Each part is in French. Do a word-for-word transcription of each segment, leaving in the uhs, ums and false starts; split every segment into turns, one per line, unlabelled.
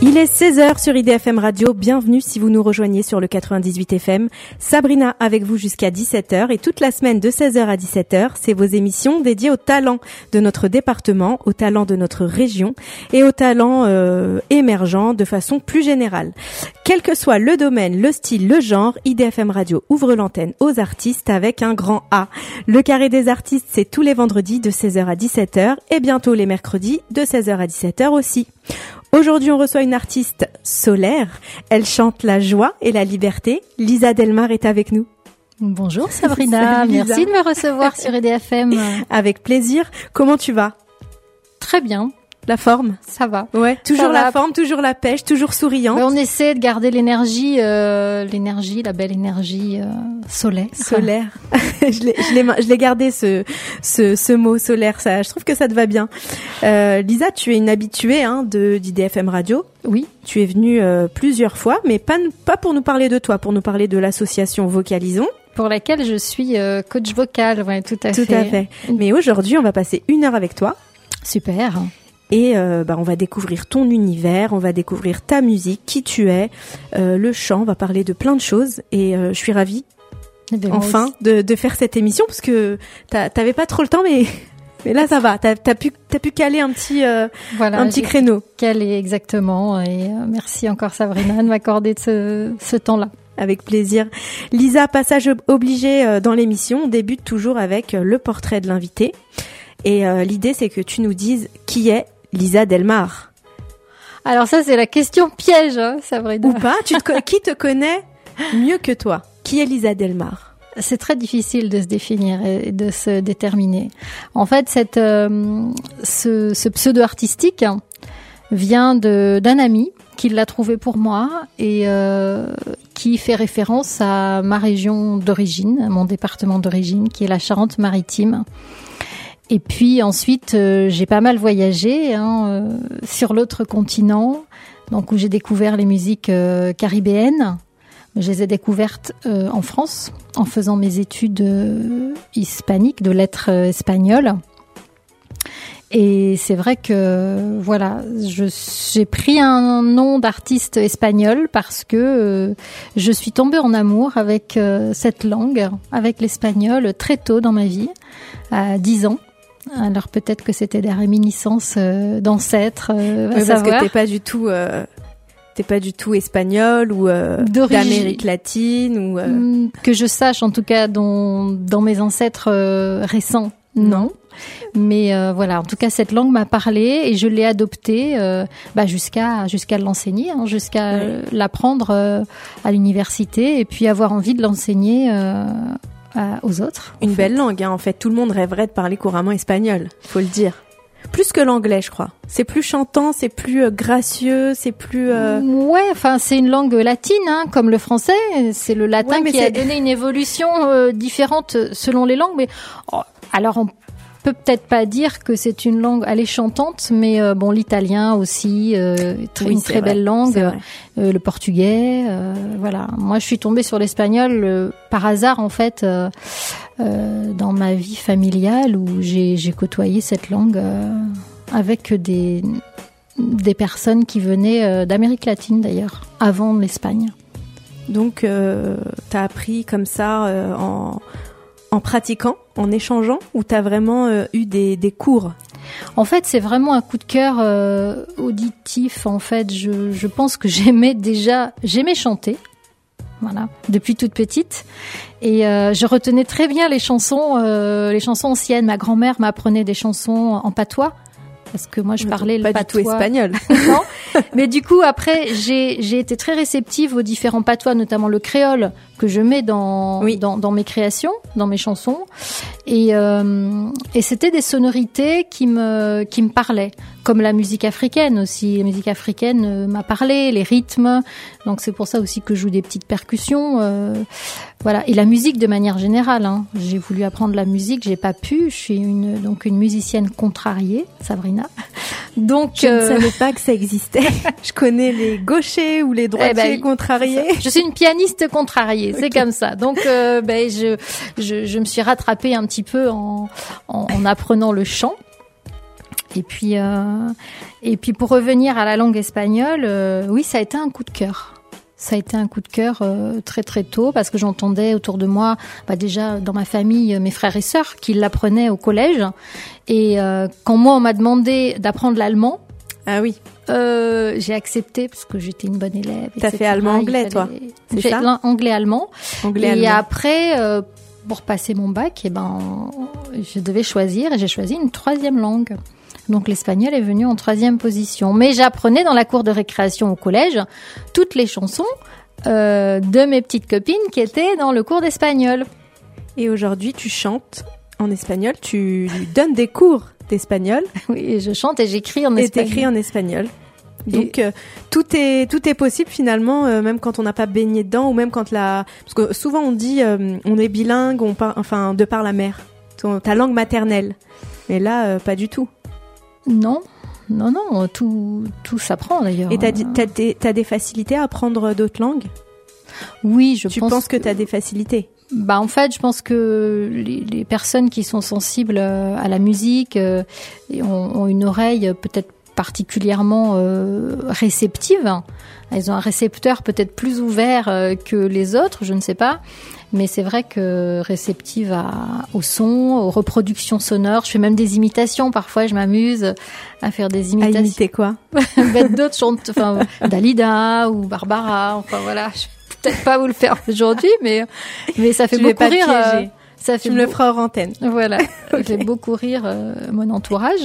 Il est seize heures sur I D F M Radio, bienvenue si vous nous rejoignez sur le quatre-vingt-dix-huit F M. Sabrina avec vous jusqu'à dix-sept heures et toute la semaine de seize heures à dix-sept heures, c'est vos émissions dédiées aux talents de notre département, aux talents de notre région et aux talents euh, émergents de façon plus générale. Quel que soit le domaine, le style, le genre, I D F M Radio ouvre l'antenne aux artistes avec un grand A. Le carré des artistes, c'est tous les vendredis de seize heures à dix-sept heures et bientôt les mercredis de seize heures à dix-sept heures aussi. Aujourd'hui, on reçoit une artiste solaire. Elle chante la joie et la liberté. Lisa Delmar est avec nous.
Bonjour Sabrina, Salut, Lisa. Merci de me recevoir sur I D F M.
Avec plaisir. Comment tu vas ?
Très bien.
La forme ?
Ça va.
Ouais, toujours
Ça
la
va.
forme, toujours la pêche, toujours souriante.
Ben, on essaie de garder l'énergie, euh, l'énergie, la belle énergie euh, solaire.
Solaire. je l'ai, je l'ai, je l'ai gardé ce, ce, ce mot solaire. Ça, je trouve que ça te va bien. Euh, Lisa, tu es une habituée hein, de d'I D F M Radio.
Oui.
Tu es venue euh, plusieurs fois, mais pas pas pour nous parler de toi, pour nous parler de l'association Vocalisons.
Pour laquelle je suis euh, coach vocal, ouais, tout à
tout
fait.
Tout à fait. Mais aujourd'hui, on va passer une heure avec toi.
Super.
Et euh, bah, on va découvrir ton univers, on va découvrir ta musique, qui tu es, euh, le chant, on va parler de plein de choses. Et euh, je suis ravie,
eh bien,
enfin, de, de faire cette émission, parce que t'as, t'avais pas trop le temps, mais, mais là ça va, t'as, t'as, pu, t'as pu caler un petit, euh,
voilà,
un petit créneau.
Calé, exactement. Et euh, merci encore Sabrina de m'accorder ce, ce temps-là.
Avec plaisir. Lisa, passage obligé euh, dans l'émission, on débute toujours avec euh, le portrait de l'invité. Et euh, l'idée, c'est que tu nous dises qui est Lisa Delmar.
Alors ça, c'est la question piège, hein, Sabrina.
Ou pas, tu te, qui te connaît mieux que toi ? Qui est Lisa Delmar ?
C'est très difficile de se définir et de se déterminer. En fait, cette, euh, ce, ce pseudo artistique vient de, d'un ami qui l'a trouvé pour moi et euh, qui fait référence à ma région d'origine, à mon département d'origine, qui est la Charente-Maritime. Et puis ensuite, euh, j'ai pas mal voyagé hein, euh, sur l'autre continent, donc où j'ai découvert les musiques euh, caribéennes. Je les ai découvertes euh, en France, en faisant mes études euh, hispaniques, de lettres euh, espagnoles. Et c'est vrai que voilà, je, j'ai pris un nom d'artiste espagnol parce que euh, je suis tombée en amour avec euh, cette langue, avec l'espagnol très tôt dans ma vie, à dix ans. Alors peut-être que c'était des réminiscences euh, d'ancêtres, euh,
oui,
à
parce
savoir.
que t'es pas du tout, euh, t'es pas du tout espagnol ou euh, d'Amérique latine ou euh...
que je sache en tout cas dans dans mes ancêtres euh, récents, non. Mais euh, voilà, en tout cas cette langue m'a parlé et je l'ai adoptée euh, bah, jusqu'à jusqu'à l'enseigner, hein, jusqu'à oui. euh, l'apprendre euh, à l'université et puis avoir envie de l'enseigner. Euh, aux autres.
Une belle langue, hein, en fait. Tout le monde rêverait de parler couramment espagnol, faut le dire. Plus que l'anglais, je crois. C'est plus chantant, c'est plus euh, gracieux, c'est plus... Euh...
Ouais, enfin, c'est une langue latine, hein, comme le français. C'est le latin ouais, qui c'est... a donné une évolution euh, différente selon les langues. Mais oh, alors, on peut peut-être pas dire que c'est une langue, elle est chantante, mais euh, bon, l'italien aussi, euh, très, oui, une très vrai, belle langue, euh, le portugais, euh, voilà. Moi, je suis tombée sur l'espagnol euh, par hasard, en fait, euh, euh, dans ma vie familiale où j'ai, j'ai côtoyé cette langue euh, avec des, des personnes qui venaient euh, d'Amérique latine, d'ailleurs, avant l'Espagne.
Donc, euh, t'as appris comme ça euh, en... En pratiquant, en échangeant, ou t'as vraiment euh, eu des, des cours ?
En fait, c'est vraiment un coup de cœur euh, auditif. En fait, je, je pense que j'aimais déjà, j'aimais chanter, voilà, depuis toute petite, et euh, je retenais très bien les chansons, euh, les chansons anciennes. Ma grand-mère m'apprenait des chansons en patois. Parce que moi, je parlais
pas
le patois.
Pas du tout espagnol.
Non. Mais du coup, après, j'ai, j'ai été très réceptive aux différents patois, notamment le créole, que je mets dans, oui. dans, dans mes créations, dans mes chansons. Et, euh, et c'était des sonorités qui me, qui me parlaient. Comme la musique africaine aussi. La musique africaine euh, m'a parlé, les rythmes. Donc, c'est pour ça aussi que je joue des petites percussions. Euh, voilà. Et la musique de manière générale, hein. J'ai voulu apprendre la musique, j'ai pas pu. Je suis une, donc une musicienne contrariée, Sabrina. Donc,
je euh... ne savais pas que ça existait. Je connais les gauchers ou les droitiers eh ben, contrariés.
Je suis une pianiste contrariée, c'est okay. Comme ça. Donc, euh, ben, je, je, je me suis rattrapée un petit peu en, en, en apprenant le chant. Et puis, euh, et puis pour revenir à la langue espagnole, euh, oui, ça a été un coup de cœur. Ça a été un coup de cœur euh, très très tôt parce que j'entendais autour de moi, bah déjà dans ma famille, mes frères et sœurs qui l'apprenaient au collège. Et euh, quand moi on m'a demandé d'apprendre l'allemand,
ah oui,
euh, j'ai accepté parce que j'étais une bonne élève.
T'as fait allemand-anglais, toi, c'est
j'ai
ça?
Anglais-allemand.
Anglais,
et
allemand.
après, euh, pour passer mon bac, eh ben, je devais choisir et j'ai choisi une troisième langue. Donc l'espagnol est venu en troisième position. Mais j'apprenais dans la cour de récréation au collège toutes les chansons euh, de mes petites copines qui étaient dans le cours d'espagnol.
Et aujourd'hui, tu chantes en espagnol, tu donnes des cours d'espagnol.
Oui, je chante et j'écris en espagnol.
Et t'écris en espagnol. Donc euh, tout est tout est possible finalement, euh, même quand on n'a pas baigné dedans ou même quand la parce que souvent on dit euh, on est bilingue, on par... enfin de par la mère, ton, ta langue maternelle. Mais là, euh, pas du tout.
Non, non, non, tout, tout s'apprend d'ailleurs.
Et t'as, t'as, des, t'as des facilités à apprendre d'autres langues ?
Oui, je
tu
pense.
Tu penses que, que t'as des facilités ?
Bah en fait, je pense que les, les personnes qui sont sensibles à la musique euh, ont, ont une oreille peut-être particulièrement euh, réceptive. Elles ont un récepteur peut-être plus ouvert euh, que les autres, je ne sais pas. Mais c'est vrai que réceptive à, au son, aux reproductions sonores. Je fais même des imitations. Parfois, je m'amuse à faire des imitations.
À imiter quoi ?
D'autres chantent, enfin, Dalida ou Barbara. Enfin voilà, je vais peut-être pas vous le faire aujourd'hui, mais mais ça fait
tu
beaucoup rire. Euh, ça fait
tu me beau... le feras hors antenne.
Voilà, okay. Ça fait beaucoup rire euh, mon entourage.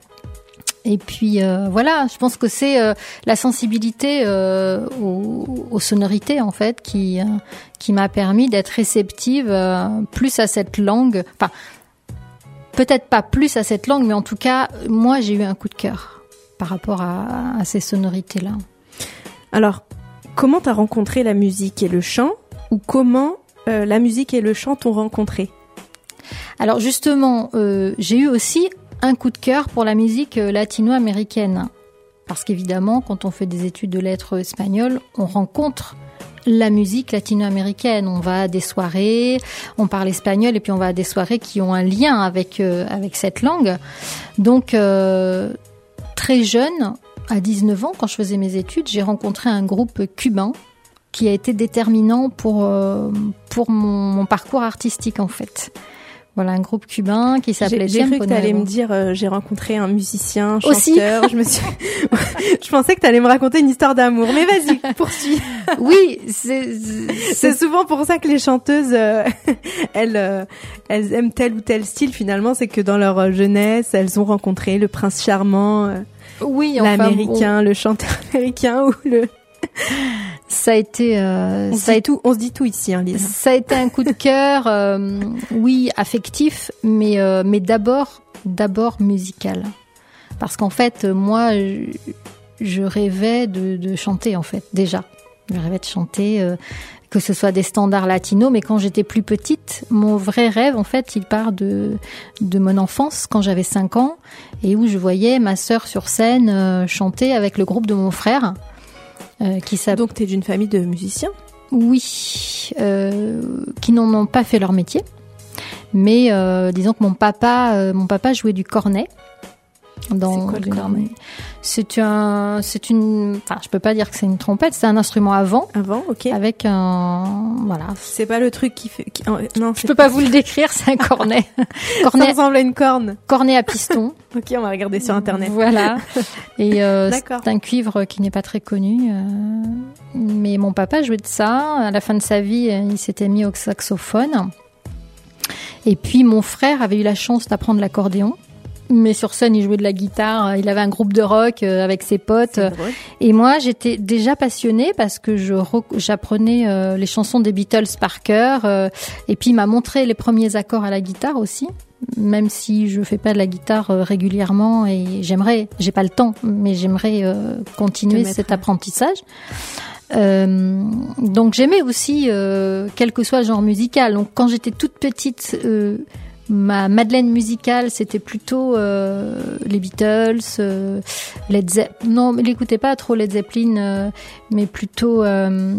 Et puis euh, voilà, je pense que c'est euh, la sensibilité euh, aux, aux sonorités en fait qui euh, qui m'a permis d'être réceptive euh, plus à cette langue. Enfin, peut-être pas plus à cette langue, mais en tout cas, moi j'ai eu un coup de cœur par rapport à, à ces sonorités-là.
Alors, comment t'as rencontré la musique et le chant, ou comment euh, la musique et le chant t'ont rencontré ?
Alors justement, euh, j'ai eu aussi un coup de cœur pour la musique latino-américaine. Parce qu'évidemment, quand on fait des études de lettres espagnoles, on rencontre la musique latino-américaine. On va à des soirées, on parle espagnol et puis on va à des soirées qui ont un lien avec, euh, avec cette langue. Donc, euh, très jeune, à dix-neuf ans, quand je faisais mes études, j'ai rencontré un groupe cubain qui a été déterminant pour, euh, pour mon, mon parcours artistique, en fait. Voilà, un groupe cubain qui s'appelait
J'ai, j'ai cru que t'allais me dire, euh, j'ai rencontré un musicien, chanteur.
Aussi.
je me suis, je pensais que t'allais me raconter une histoire d'amour. Mais vas-y, poursuis.
Oui, c'est, c'est,
c'est souvent pour ça que les chanteuses, euh, elles, euh, elles aiment tel ou tel style. Finalement, c'est que dans leur jeunesse, elles ont rencontré le prince charmant, euh,
oui,
l'américain,
enfin, bon.
le chanteur américain ou le.
Ça a été, euh,
on,
ça
se
a
tout, on se dit tout ici, hein, Lise.
Ça a été un coup de cœur, euh, oui, affectif, mais euh, mais d'abord, d'abord musical, parce qu'en fait, moi, je, je rêvais de, de chanter en fait déjà. Je rêvais de chanter, euh, que ce soit des standards latinos, mais quand j'étais plus petite, mon vrai rêve, en fait, il part de de mon enfance, quand j'avais cinq ans, et où je voyais ma sœur sur scène euh, chanter avec le groupe de mon frère. Euh, qui
Donc, tu es d'une famille de musiciens ?
Oui, euh, qui n'en ont pas fait leur métier. Mais euh, disons que mon papa, euh, mon papa jouait du cornet. Dans
c'est quoi le cornet ?
C'est un, c'est une, enfin, je peux pas dire que c'est une trompette, c'est un instrument à vent.
À vent, ok.
Avec un, voilà.
C'est pas le truc qui fait, qui, oh, non.
Je peux pas vous le décrire, c'est un cornet.
cornet. Ça ressemble à une corne.
Cornet à piston.
Ok, on va regarder sur internet.
Voilà. Et euh, c'est un cuivre qui n'est pas très connu. Euh, mais mon papa jouait de ça. À la fin de sa vie, il s'était mis au saxophone. Et puis mon frère avait eu la chance d'apprendre l'accordéon. Mais sur scène, il jouait de la guitare. Il avait un groupe de rock avec ses potes. Et moi, j'étais déjà passionnée parce que je j'apprenais euh, les chansons des Beatles par cœur. Euh, et puis, il m'a montré les premiers accords à la guitare aussi. Même si je fais pas de la guitare euh, régulièrement et j'aimerais, j'ai pas le temps, mais j'aimerais euh, continuer cet apprentissage. Euh, donc, j'aimais aussi, euh, quel que soit le genre musical. Donc, quand j'étais toute petite, euh, ma Madeleine musicale, c'était plutôt euh, les Beatles, euh, Led Zeppelin. Non, mais l'écoutez pas trop Led Zeppelin, euh, mais plutôt euh,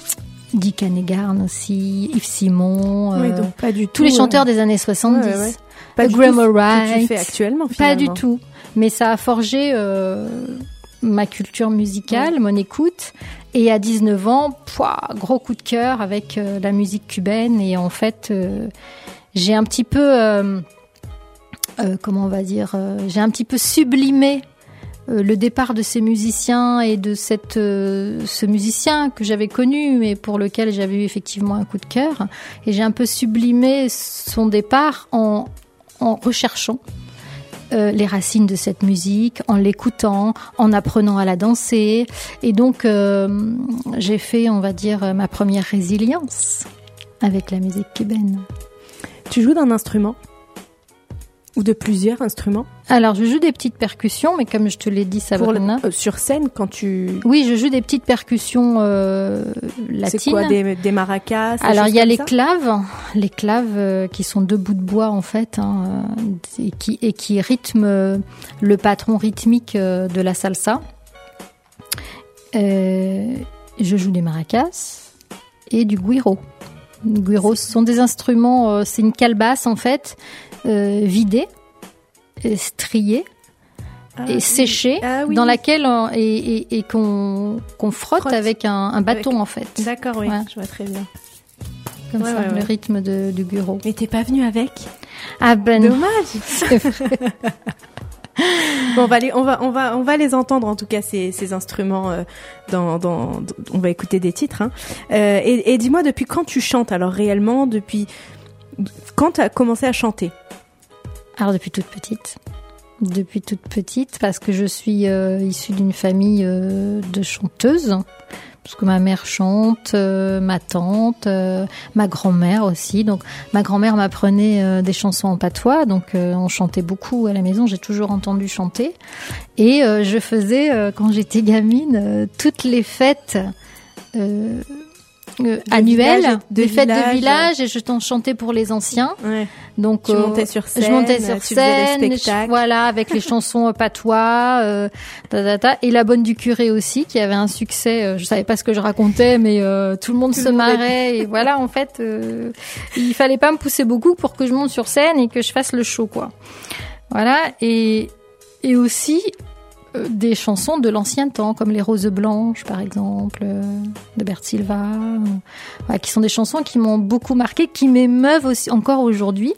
Dick Annegarn aussi, Yves Simon. Euh,
oui, donc pas du tout.
Tous les chanteurs euh... des années soixante-dix. Ouais, ouais, ouais.
pas du
Grammar
tout
Right.
Ce que tu fais actuellement, finalement.
Pas du tout. Mais ça a forgé euh, ma culture musicale, ouais. mon écoute. Et à dix-neuf ans, pouah, gros coup de cœur avec euh, la musique cubaine. Et en fait, euh, j'ai un petit peu, euh, euh, comment on va dire, euh, j'ai un petit peu sublimé euh, le départ de ces musiciens et de cette, euh, ce musicien que j'avais connu, mais pour lequel j'avais eu effectivement un coup de cœur. Et j'ai un peu sublimé son départ en, en recherchant Euh, les racines de cette musique, en l'écoutant, en apprenant à la danser. Et donc, euh, j'ai fait, on va dire, ma première résilience avec la musique cubaine.
Tu joues d'un instrument ? Ou de plusieurs instruments ?
Alors, je joue des petites percussions, mais comme je te l'ai dit, Sabrina...
Pour le, euh, sur scène, quand tu...
Oui, je joue des petites percussions euh, latines.
C'est quoi, des, des maracas?
Alors, il y a les claves, les claves euh, qui sont deux bouts de bois, en fait, hein, et, qui, et qui rythment euh, le patron rythmique euh, de la salsa. Euh, je joue des maracas et du güiro. Le güiro, ce sont des instruments, euh, c'est une calebasse, en fait, euh, vidée, striée ah, et séchée, ah, oui. dans laquelle on, et, et, et qu'on, qu'on frotte, frotte avec un, un bâton, avec... en fait.
D'accord, oui, ouais. Je vois très bien.
Comme
ouais,
ça,
ouais,
le
ouais.
rythme de, du güiro.
Mais t'es pas venue avec ?
Ah ben
dommage. C'est vrai. Bon, on va les, on va, on va, on va les entendre en tout cas ces, ces instruments. Euh, dans, dans, dans, on va écouter des titres. Hein. Euh, et, et dis-moi, depuis quand tu chantes alors réellement ? Depuis quand tu as commencé à chanter ?
Alors depuis toute petite. Depuis toute petite, parce que je suis euh, issue d'une famille euh, de chanteuses. Parce que ma mère chante, euh, ma tante, euh, ma grand-mère aussi. Donc ma grand-mère m'apprenait euh, des chansons en patois, donc euh, on chantait beaucoup à la maison. J'ai toujours entendu chanter. Et euh, je faisais, euh, quand j'étais gamine, euh, toutes les fêtes euh, euh, annuelles,
village, de
des fêtes
village.
de village, et je t'en chantais pour les anciens.
Ouais.
Donc
tu euh, montais sur scène,
je montais sur
tu
scène,
faisais des spectacles.
Voilà, avec les chansons patois, euh, ta, ta, ta, et la bonne du curé aussi, qui avait un succès. Euh, je savais pas ce que je racontais, mais euh, tout le monde tout se le marrait. Monde et voilà, en fait, euh, il fallait pas me pousser beaucoup pour que je monte sur scène et que je fasse le show, quoi. Voilà, et et aussi euh, des chansons de l'ancien temps, comme les Roses Blanches, par exemple, euh, de Bert Silva, euh, voilà, qui sont des chansons qui m'ont beaucoup marqué, qui m'émeuvent aussi encore aujourd'hui.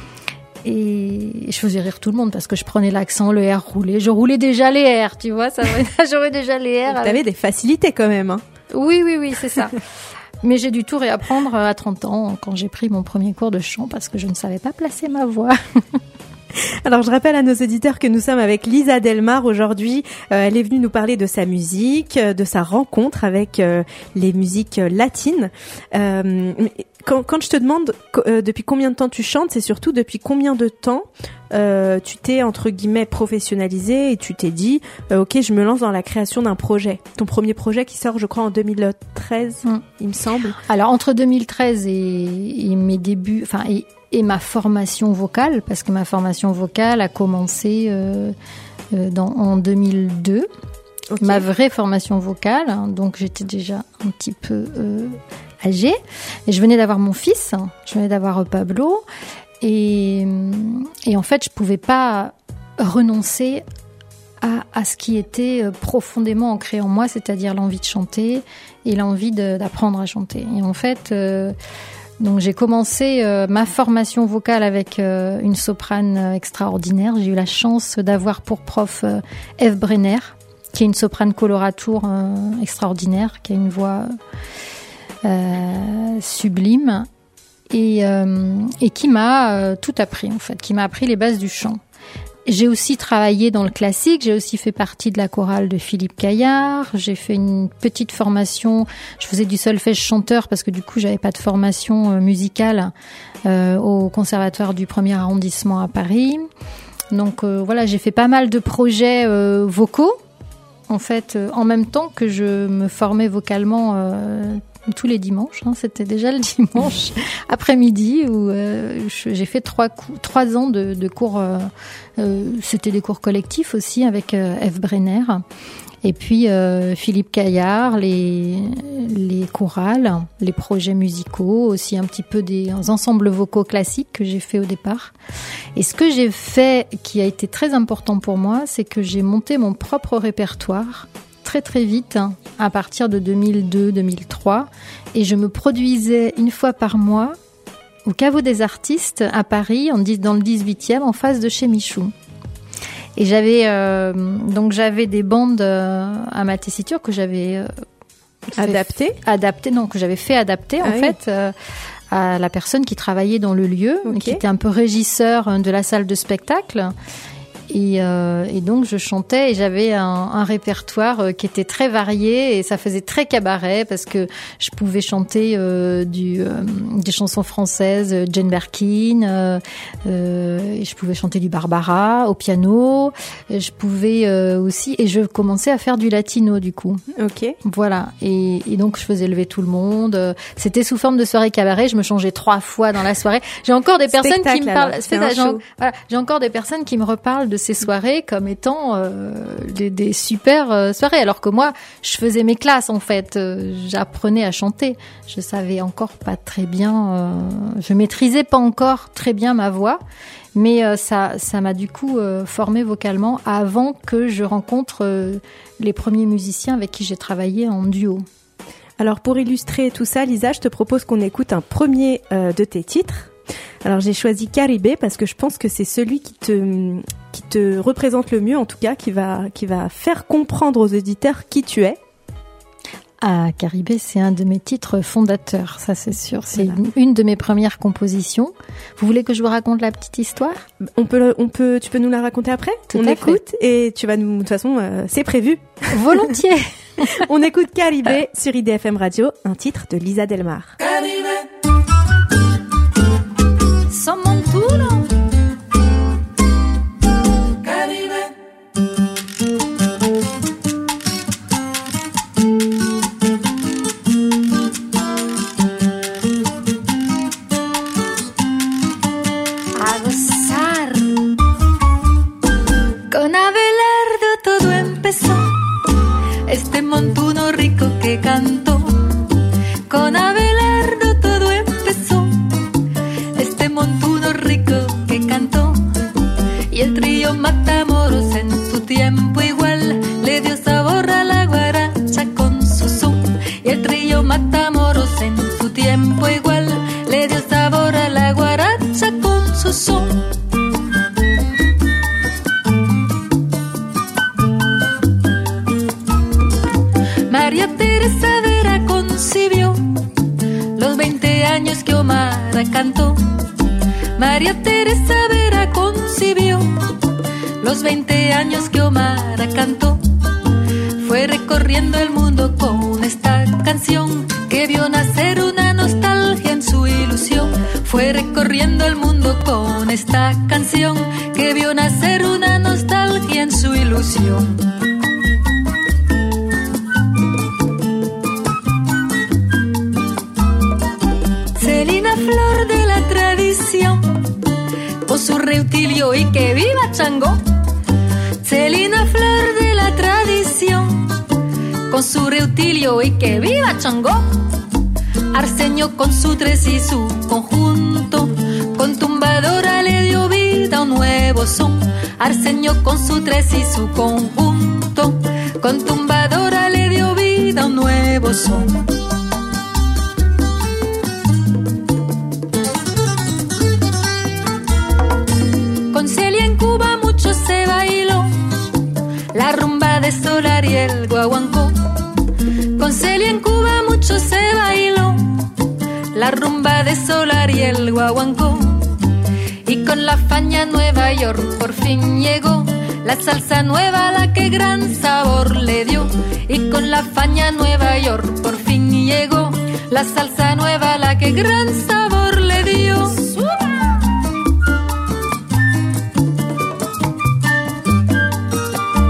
Et je faisais rire tout le monde parce que je prenais l'accent, le R roulé. Je roulais déjà les R, tu vois, ça j'aurais déjà les R.
T'avais avec... des facilités quand même, hein.
Oui, oui, oui, c'est ça. Mais j'ai dû tout réapprendre à trente ans quand j'ai pris mon premier cours de chant parce que je ne savais pas placer ma voix.
Alors, je rappelle à nos auditeurs que nous sommes avec Lisa Delmar aujourd'hui. Euh, elle est venue nous parler de sa musique, de sa rencontre avec euh, les musiques latines. Euh, quand, quand je te demande euh, depuis combien de temps tu chantes, c'est surtout depuis combien de temps euh, tu t'es, entre guillemets, professionnalisée et tu t'es dit euh, « Ok, je me lance dans la création d'un projet ». Ton premier projet qui sort, je crois, en deux mille treize, mmh. il me semble.
Alors, entre deux mille treize et, et mes débuts... enfin et, et ma formation vocale, parce que ma formation vocale a commencé euh, euh, dans, en deux mille deux. Okay. Ma vraie formation vocale, hein, donc j'étais déjà un petit peu euh, âgée. Et je venais d'avoir mon fils, hein, je venais d'avoir Pablo. Et, et en fait, je pouvais pas renoncer à, à ce qui était profondément ancré en moi, c'est-à-dire l'envie de chanter et l'envie de, d'apprendre à chanter. Et en fait... Euh, Donc j'ai commencé euh, ma formation vocale avec euh, une soprane euh, extraordinaire. J'ai eu la chance d'avoir pour prof euh, Eve Brenner, qui est une soprane coloratour euh, extraordinaire, qui a une voix euh, sublime et, euh, et qui m'a euh, tout appris en fait, qui m'a appris les bases du chant. J'ai aussi travaillé dans le classique, j'ai aussi fait partie de la chorale de Philippe Caillard, j'ai fait une petite formation, je faisais du solfège chanteur parce que du coup j'avais pas de formation euh, musicale euh, au conservatoire du premier arrondissement à Paris. Donc euh, voilà, j'ai fait pas mal de projets euh, vocaux, en fait, euh, en même temps que je me formais vocalement euh, tous les dimanches. Hein, c'était déjà le dimanche après-midi où euh, j'ai fait trois, coups, trois ans de, de cours. Euh, euh, c'était des cours collectifs aussi avec euh, F. Brenner. Et puis euh, Philippe Caillard, les, les chorales, les projets musicaux, aussi un petit peu des ensembles vocaux classiques que j'ai fait au départ. Et ce que j'ai fait, qui a été très important pour moi, c'est que j'ai monté mon propre répertoire très très vite, hein, à partir de deux mille deux deux mille trois. Et je me produisais une fois par mois au Caveau des Artistes à Paris, dans le dix-huitième, en face de chez Michou. Et j'avais euh, donc j'avais des bandes euh, à ma tessiture que j'avais euh,
adapté,
adapté, non que j'avais fait adapter ah en oui. fait euh, à la personne qui travaillait dans le lieu, okay. qui était un peu régisseur de la salle de spectacle. Et, euh, et donc je chantais et j'avais un, un répertoire qui était très varié et ça faisait très cabaret parce que je pouvais chanter euh, du, euh, des chansons françaises, Jane Birkin, euh, euh, et je pouvais chanter du Barbara au piano, je pouvais euh, aussi, et je commençais à faire du latino du coup.
Ok.
Voilà, et, et donc je faisais lever tout le monde. C'était sous forme de soirée cabaret, je me changeais trois fois dans la soirée. J'ai encore des personnes
Spectacle,
qui me parlent,
alors,
c'est ça, j'ai, voilà, j'ai encore des personnes qui me reparlent de ces soirées comme étant euh, des, des super euh, soirées, alors que moi je faisais mes classes en fait, euh, j'apprenais à chanter, je savais encore pas très bien, euh, je maîtrisais pas encore très bien ma voix, mais euh, ça ça m'a du coup euh, formé vocalement avant que je rencontre euh, les premiers musiciens avec qui j'ai travaillé en duo.
Alors pour illustrer tout ça, Lisa, je te propose qu'on écoute un premier euh, de tes titres. Alors j'ai choisi Caribe parce que je pense que c'est celui qui te qui te représente le mieux, en tout cas qui va qui va faire comprendre aux auditeurs qui tu es.
Ah, Caribe, c'est un de mes titres fondateurs, ça c'est sûr. C'est voilà. une, une de mes premières compositions. Vous voulez que je vous raconte la petite histoire ?
On peut on peut tu peux nous la raconter après ?
Tout
on
à
écoute
fait.
Et tu vas nous de toute façon euh, c'est prévu.
Volontiers.
On écoute Caribe sur I D F M Radio, un titre de Lisa Delmar.
Caribe.
Son montuno.
Caribe.
A gozar. Con Abelardo todo empezó. Este montuno rico que cantó. Con Abelardo todo empezó. Este montuno rico que cantó. Y el trío Matamoros en su tiempo igual le dio sabor a la guaracha con su son. Y el trío Matamoros en su tiempo igual le dio sabor a la guaracha con su son. María Teresa Vera concibió los veinte años que Omara cantó. María Teresa Vera concibió los veinte años que Omara cantó. Fue recorriendo el mundo con esta canción que vio nacer una nostalgia en su ilusión. Fue recorriendo el mundo con esta canción que vio nacer una nostalgia en su ilusión. Celina Flor de la tradición, con su reutilio y que viva Changó. Celina Flor de la tradición, con su reutilio y que viva Changó. Arsenio con su tres y su conjunto, con tumbadora le dio vida a un nuevo son. Arsenio con su tres y su conjunto, con tumbadora le dio vida a un nuevo son. Con Celia en Cuba mucho se bailó la rumba de Solar y el guaguancó. Con Celia en Cuba mucho se bailó la rumba de Solar y el guaguancó. Y con la Faña Nueva York por fin llegó la salsa nueva, la que gran sabor le dio. Y con la Faña Nueva York por fin llegó la salsa nueva, la que gran sabor le dio.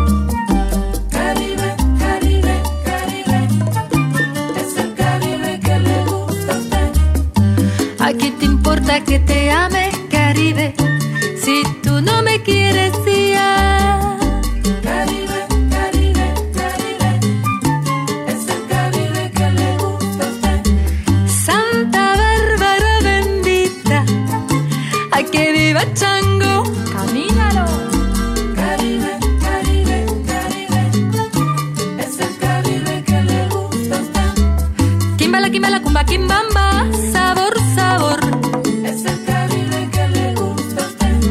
Caribe, Caribe, Caribe, es el Caribe que
que te ame, Caribe, si tú no me quieres ya.
Caribe, Caribe, Caribe, es el Caribe que le gusta a usted.
Santa Bárbara bendita, ay que viva Chango, camínalo.
Caribe, Caribe, Caribe, es el Caribe que le gusta a usted.
Kimbala, kimbala, kumba, kimbamba, sabor, sabor.
Es el Caribe que le gusta a usted.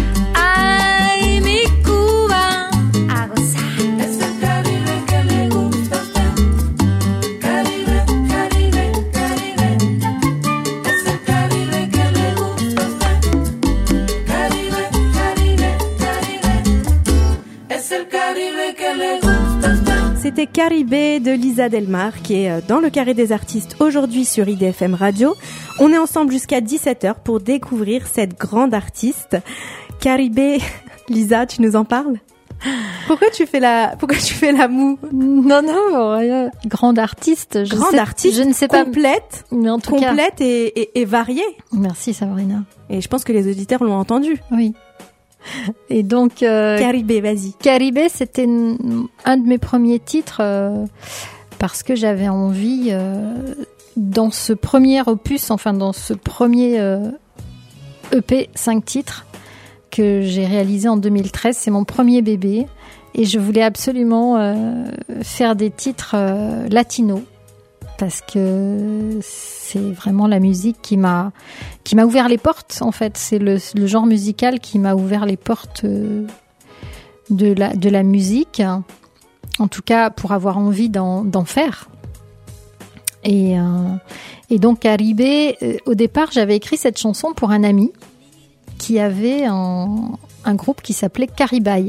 Ay, mi Cuba, a gozar.
Es el Caribe que le gusta a usted. Caribe, Caribe, Caribe, es el Caribe que le gusta a usted. Caribe, Caribe, Caribe, es el Caribe que le gusta a usted.
C'était Caribe de Lisa Delmar qui est dans le carré des artistes aujourd'hui sur I D F M Radio. On est ensemble jusqu'à dix-sept heures pour découvrir cette grande artiste. Caribe, Lisa, tu nous en parles ? Pourquoi tu fais la, pourquoi tu fais la moue ?
Non, non, rien. Grande artiste. Je
Grande
sais,
artiste,
je ne sais pas.
complète,
Mais en tout
complète et, et, et variée.
cas. Merci, Sabrina.
Et je pense que les auditeurs l'ont entendu.
Oui. Et donc, euh,
Caribe, vas-y.
Caribe, c'était une- un de mes premiers titres euh, parce que j'avais envie, euh, dans ce premier opus, enfin dans ce premier euh, E P cinq titres que j'ai réalisé en deux mille treize, c'est mon premier bébé et je voulais absolument euh, faire des titres euh, latinos parce que c'est vraiment la musique qui m'a qui m'a ouvert les portes en fait. C'est le, le genre musical qui m'a ouvert les portes euh, de la de la musique, en tout cas pour avoir envie d'en, d'en faire. Et euh, et donc Caribe, euh, au départ j'avais écrit cette chanson pour un ami qui avait un, un groupe qui s'appelait Caribaille.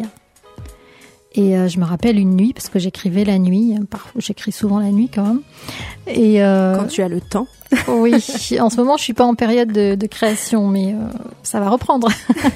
Et euh, je me rappelle une nuit, parce que j'écrivais la nuit, parfois j'écris souvent la nuit quand même. Et euh,
Quand tu as le temps.
oui, en ce moment je suis pas en période de, de création, mais euh, ça va reprendre.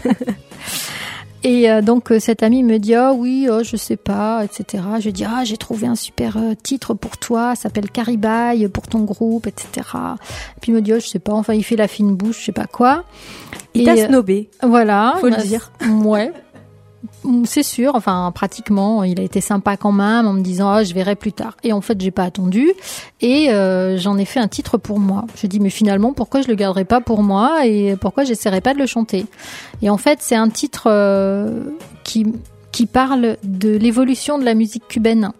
Et euh, donc euh, cet ami me dit ah oh, oui, oh, je sais pas, et cetera. Je dis ah j'ai trouvé un super euh, titre pour toi, ça s'appelle Caribaille pour ton groupe, et cetera. Et puis il me dit oh je sais pas, enfin il fait la fine bouche, je sais pas quoi.
Il
Et,
t'a
euh,
snobé.
Voilà,
Faut le
il m'a-
dire.
Ouais. C'est sûr, enfin pratiquement, il a été sympa quand même en me disant ah je verrai plus tard. Et en fait j'ai pas attendu et euh, j'en ai fait un titre pour moi. Je dis mais finalement pourquoi je le garderai pas pour moi et pourquoi j'essaierai pas de le chanter. Et en fait c'est un titre euh, qui qui parle de l'évolution de la musique cubaine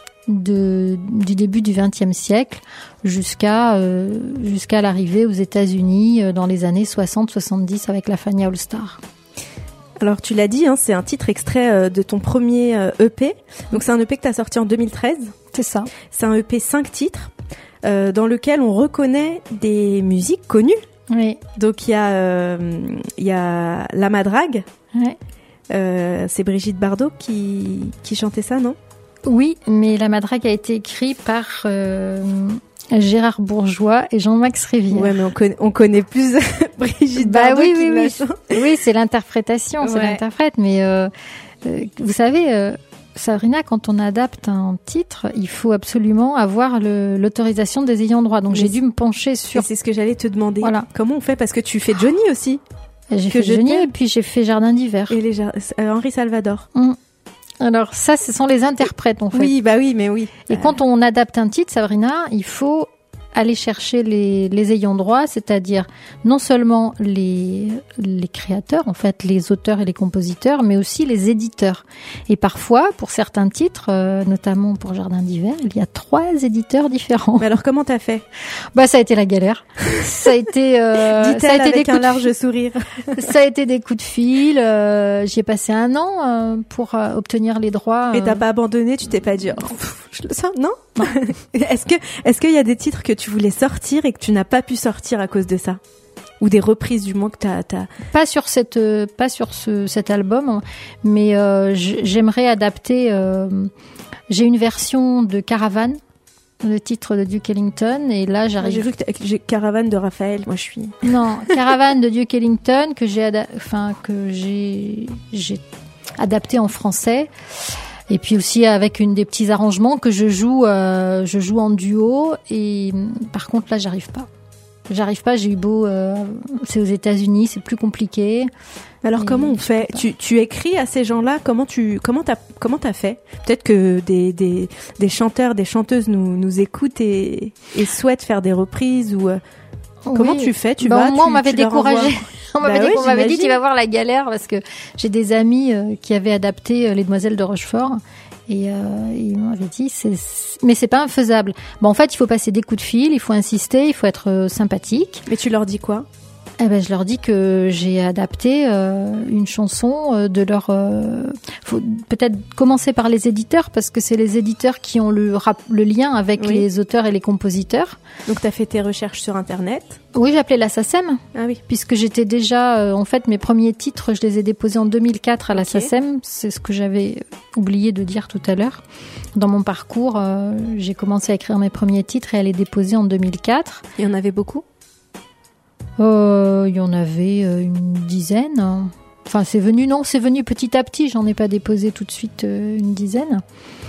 de du début du vingtième siècle jusqu'à euh, jusqu'à l'arrivée aux États-Unis euh, dans les années soixante soixante-dix avec la Fania All Star.
Alors tu l'as dit, hein, c'est un titre extrait euh, de ton premier euh, E P. Donc c'est un E P que tu as sorti en deux mille treize.
C'est ça.
C'est un E P cinq titres euh, dans lequel on reconnaît des musiques connues.
Oui.
Donc il y a euh, il y a La Madrague.
Ouais.
Euh, c'est Brigitte Bardot qui qui chantait ça, non ?
Oui, mais La Madrague a été écrit par euh, Gérard Bourgeois et Jean-Max Rivière.
Ouais, mais on connaît on connaît plus Brigitte
Bah
Bardot
oui,
qui
oui,
la
oui.
chante.
Oui, c'est l'interprétation, c'est
Ouais.
l'interprète. Mais euh, euh, vous savez, euh, Sabrina, quand on adapte un titre, il faut absolument avoir le, l'autorisation des ayants droit. Donc
Mais
j'ai
c'est-
dû me pencher
Et
sur.
c'est ce que j'allais te demander.
Voilà.
Comment on fait ? Parce que tu fais Johnny aussi.
J'ai
que
fait
je
Johnny
t'aime.
et puis j'ai fait Jardin d'hiver.
Et les Jar- euh, Henri Salvador.
Alors ça, ce sont les interprètes en fait.
Oui, bah oui, mais oui.
Et quand on adapte un titre, Sabrina, il faut aller chercher les, les ayants droit, c'est-à-dire non seulement les, les créateurs, en fait, les auteurs et les compositeurs, mais aussi les éditeurs. Et parfois, pour certains titres, euh, notamment pour Jardin d'hiver, il y a trois éditeurs différents.
Mais alors comment t'as fait ?
Bah, ça a été la galère. Ça a été, euh, ça a
Dit-elle
été des
avec un
coups de
large sourire.
ça a été des coups de fil. Euh, j'y ai passé un an euh, pour euh, obtenir les droits.
Et
euh.
t'as pas abandonné, tu t'es pas dit, oh, pff, je le sens, non? Est-ce que, est-ce qu'il y a des titres que tu voulais sortir et que tu n'as pas pu sortir à cause de ça? Ou des reprises du moins que t'as, t'as...
Pas sur cette, euh, pas sur ce, cet album, mais euh, j- j'aimerais adapter. Euh, j'ai une version de Caravane, le titre de Duke Ellington, et là j'arrive.
J'ai vu que t'as- j'ai Caravane de Raphaël, moi je suis...
Non, Caravane de Duke Ellington que j'ai, ada- enfin que j'ai, j'ai adapté en français. Et puis aussi avec une des petits arrangements que je joue, euh, je joue en duo. Et par contre là, j'arrive pas. J'arrive pas, j'ai eu beau, euh, c'est aux États-Unis, c'est plus compliqué.
Alors
Et
comment on
je sais
fait
pas.
tu, tu écris à ces gens-là. Comment tu comment t'as comment t'as fait? Peut-être que des, des des chanteurs, des chanteuses nous nous écoutent et, et souhaitent faire des reprises ou euh, comment
Oui.
tu fais? Tu
Bah,
vas
moi,
tu,
on m'avait
tu leur envoies-
découragé. On m'avait
Bah
dit,
oui,
on m'avait dit,
j'imagine.
tu vas voir la galère parce que j'ai des amis euh, qui avaient adapté euh, Les Demoiselles de Rochefort et euh, ils m'avaient dit, c'est, c'est- mais c'est pas infaisable. Bon, en fait, il faut passer des coups de fil, il faut insister, il faut être euh, sympathique.
Mais tu leur dis quoi?
Eh ben, je leur dis que j'ai adapté euh, une chanson euh, de leur. Euh, faut peut-être commencer par les éditeurs parce que c'est les éditeurs qui ont le, rap- le lien avec
Oui.
les auteurs et les compositeurs.
Donc t'as fait tes recherches sur internet.
Oui, j'ai appelé la SACEM.
Ah oui.
Puisque j'étais déjà, euh, en fait, mes premiers titres, je les ai déposés en deux mille quatre à la
Ok.
SACEM. C'est ce que j'avais oublié de dire tout à l'heure. Dans mon parcours, euh, j'ai commencé à écrire mes premiers titres et à les déposer en deux mille quatre.
Il y en avait beaucoup.
Euh, il y en avait euh, une dizaine. Enfin, c'est venu, non, c'est venu petit à petit. J'en ai pas déposé tout de suite euh, une dizaine.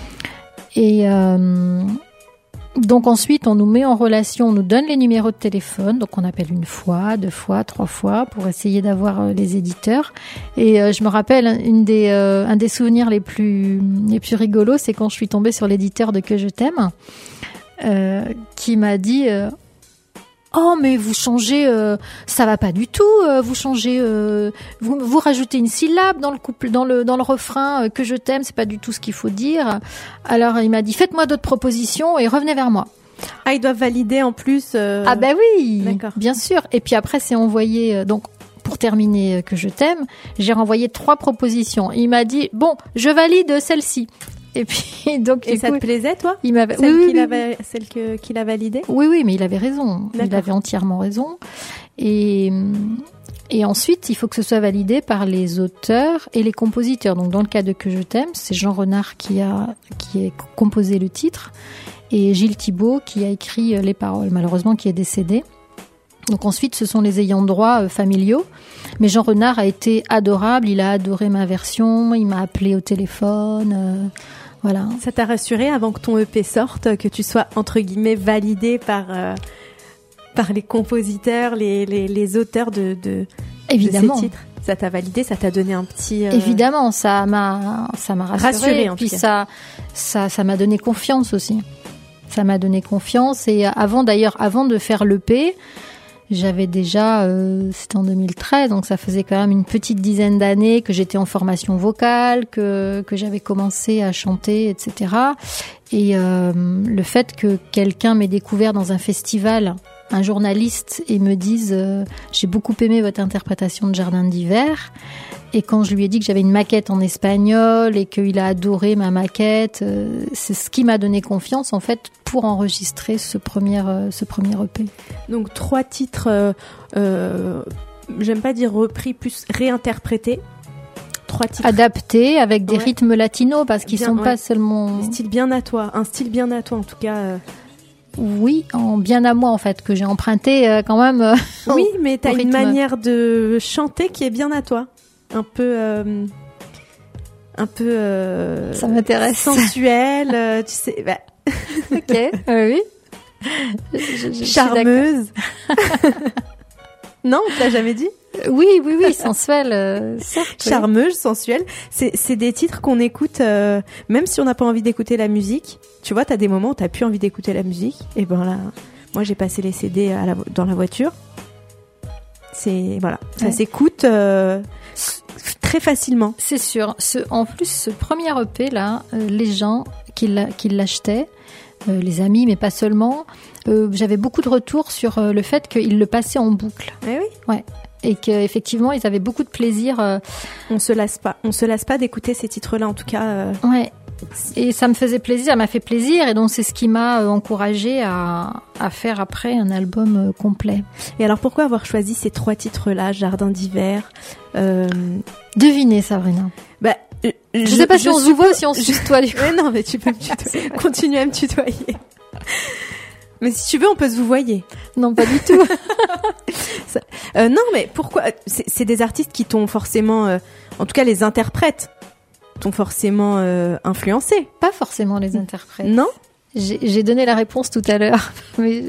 Et euh, donc ensuite, on nous met en relation, on nous donne les numéros de téléphone. Donc on appelle une fois, deux fois, trois fois pour essayer d'avoir euh, les éditeurs. Et euh, je me rappelle une des, euh, un des souvenirs les plus les plus rigolos, c'est quand je suis tombée sur l'éditeur de Que je t'aime, euh, qui m'a dit. Euh, Oh mais vous changez, euh, ça va pas du tout. euh, vous changez, euh, vous, vous rajoutez une syllabe dans le couple, dans le dans le refrain euh, que je t'aime, c'est pas du tout ce qu'il faut dire. Alors il m'a dit faites-moi d'autres propositions et revenez vers moi.
Ah, ils doivent valider en plus. euh,
Ah ben oui,
D'accord.
bien sûr. Et puis après c'est envoyé. euh, donc pour terminer euh, que je t'aime, j'ai renvoyé trois propositions. Il m'a dit bon, je valide celle-ci. Et puis donc
Et
du
ça
coup,
te plaisait, toi?
il m'avait
Celle
oui, oui,
qu'il
oui,
avait, celle que qu'il a validée?
Oui, oui, mais il avait raison. Il
D'accord.
avait entièrement raison. Et, et ensuite, il faut que ce soit validé par les auteurs et les compositeurs. Donc, dans le cas de Que je t'aime, c'est Jean Renard qui a, qui a composé le titre et Gilles Thibault qui a écrit les paroles, malheureusement qui est décédé. Donc ensuite, ce sont les ayants droit euh, familiaux. Mais Jean Renard a été adorable, il a adoré ma version, il m'a appelé au téléphone, euh, voilà.
Ça t'a rassuré avant que ton E P sorte, que tu sois entre guillemets validé par euh, par les compositeurs, les les, les auteurs de de,
Évidemment.
de ces titres. Ça t'a validé, ça t'a donné un petit. euh,
Évidemment, ça m'a, ça m'a rassurée.
Rassurée, en
puis
tout cas.
ça, ça, ça m'a donné confiance aussi. Ça m'a donné confiance. Et avant, d'ailleurs, avant de faire l'E P, j'avais déjà, euh, c'était en deux mille treize, donc ça faisait quand même une petite dizaine d'années que j'étais en formation vocale, que que j'avais commencé à chanter, et cetera. Et euh, le fait que quelqu'un m'ait découvert dans un festival, un journaliste, et me dise euh, j'ai beaucoup aimé votre interprétation de Jardin d'hiver. Et quand je lui ai dit que j'avais une maquette en espagnol et qu'il a adoré ma maquette, euh, c'est ce qui m'a donné confiance en fait pour enregistrer ce premier euh, ce premier E P.
Donc trois titres, euh, euh, j'aime pas dire repris, plus réinterprétés. Trois titres.
Adapté avec des
Ouais.
rythmes latinos parce qu'ils
Bien,
sont
ouais.
pas seulement
Un style bien à toi, un style bien à toi en tout cas. euh.
oui en bien à moi en fait que j'ai emprunté euh, quand même. euh,
Oui,
au-
mais t'as
au
une
rythme.
manière de chanter qui est bien à toi, un peu, euh, un peu euh,
Ça m'intéresse.
sensuelle, euh, tu sais, bah,
Ok. Euh, oui. Je- je- je suis
charmeuse. Non, on te l'a jamais dit.
d'accord. Oui, oui, oui, sensuelle, euh, certes. oui.
Charmeuse, sensuelle. C'est, c'est des titres qu'on écoute, euh, même si on n'a pas envie d'écouter la musique. Tu vois, t'as des moments où t'as plus envie d'écouter la musique. Et ben là, moi j'ai passé les C D à la, dans la voiture. C'est, voilà, ça
Ouais.
s'écoute euh, très facilement.
C'est sûr. Ce, en plus, ce premier E P là, euh, les gens qui, l'a- qui l'achetaient, euh, les amis, mais pas seulement, euh, j'avais beaucoup de retours sur euh, le fait qu'ils le passaient en boucle
Eh oui.
et qu'effectivement ils avaient beaucoup de plaisir. euh,
On se lasse pas. On se lasse pas d'écouter ces titres-là, en tout cas. euh,
ouais. Et ça me faisait plaisir, ça m'a fait plaisir, et donc c'est ce qui m'a euh, encouragée à, à faire après un album euh, complet.
Et alors, pourquoi avoir choisi ces trois titres-là, Jardin d'hiver euh,
Devinez, Sabrina.
bah, euh,
Je, sais pas si on se
suppose-
voit ou si on se tutoie du coup.
Mais non, mais tu peux me tutoyer. Continue à me tutoyer. Mais si tu veux, on peut se vous voyer.
Non, pas du tout.
Euh, non, mais pourquoi c'est, c'est des artistes qui t'ont forcément, euh, en tout cas les interprètes, t'ont forcément euh, influencé,
Pas forcément les interprètes.
non?
J'ai j'ai donné la réponse tout à l'heure. Mais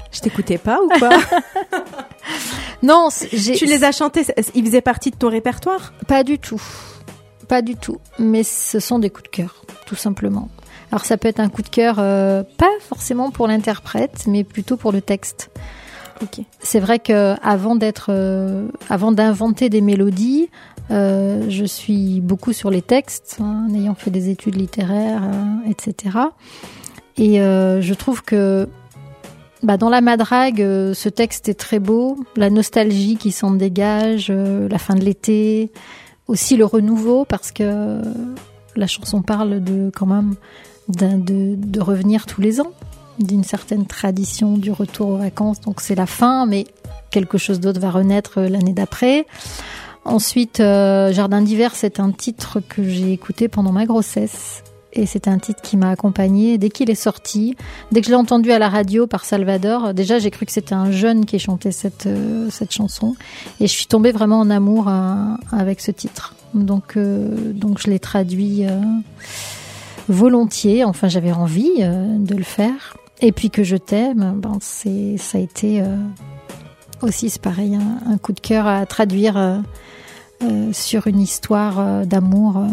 Je t'écoutais pas ou quoi?
Non, c'est- j'ai
Tu les as chantés, c'est- ils faisaient partie de ton répertoire?
pas du tout. Pas du tout. Mais ce sont des coups de cœur, tout simplement. Alors ça peut être un coup de cœur, euh, pas forcément pour l'interprète, mais plutôt pour le texte.
Ok.
C'est vrai que avant d'être, euh, avant d'inventer des mélodies, euh, je suis beaucoup sur les textes, hein, en ayant fait des études littéraires, euh, et cetera. Et euh, je trouve que bah, dans la Madrague, euh, ce texte est très beau, la nostalgie qui s'en dégage, euh, la fin de l'été, aussi le renouveau, parce que euh, la chanson parle de quand même d'un- de, de revenir tous les ans, d'une certaine tradition du retour aux vacances. Donc c'est la fin, mais quelque chose d'autre va renaître euh, l'année d'après. Ensuite, euh, Jardin d'hiver, c'est un titre que j'ai écouté pendant ma grossesse. Et c'est un titre qui m'a accompagnée dès qu'il est sorti. Dès que je l'ai entendu à la radio par Salvador, déjà j'ai cru que c'était un jeune qui chantait cette, euh, cette chanson. Et je suis tombée vraiment en amour euh, avec ce titre. Donc, euh, donc je l'ai traduit euh, volontiers. Enfin, j'avais envie euh, de le faire. Et puis que je t'aime, ben, c'est, ça a été euh, aussi, c'est pareil, un, un coup de cœur à traduire euh, euh, sur une histoire euh, d'amour euh,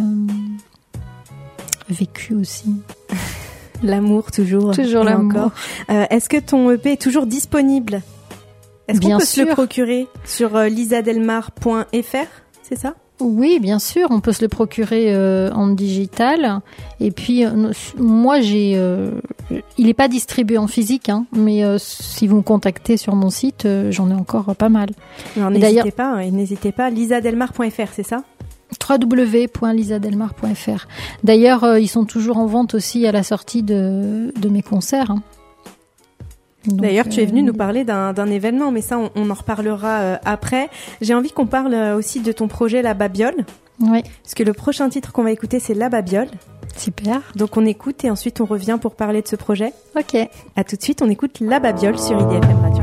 vécue aussi.
L'amour, toujours.
Toujours
et
l'amour.
encore. Euh, est-ce que ton E P est toujours disponible? Est-ce qu'on
Bien
peut se le
sûr.
procurer sur euh, lisadelmar point f r, c'est ça?
Oui, bien sûr, on peut se le procurer euh, en digital. Et puis, euh, moi, j'ai, euh, il n'est pas distribué en physique, hein, mais euh, si vous me contactez sur mon site, euh, j'en ai encore pas mal.
Alors,
Et
n'hésitez
d'ailleurs-
pas, hein, n'hésitez pas, lisadelmar point f r, c'est ça?
w w w point lisadelmar point f r. D'ailleurs, euh, ils sont toujours en vente aussi à la sortie de, de mes concerts. hein. Donc,
D'ailleurs, tu es venu
euh,
nous parler d'un d'un événement, mais ça, on, on en reparlera euh, après. J'ai envie qu'on parle euh, aussi de ton projet La Babiole,
Oui,
parce que le prochain titre qu'on va écouter, c'est La Babiole.
super.
Donc on écoute et ensuite on revient pour parler de ce projet.
Ok.
À tout de suite, on écoute La Babiole sur I D F M Radio.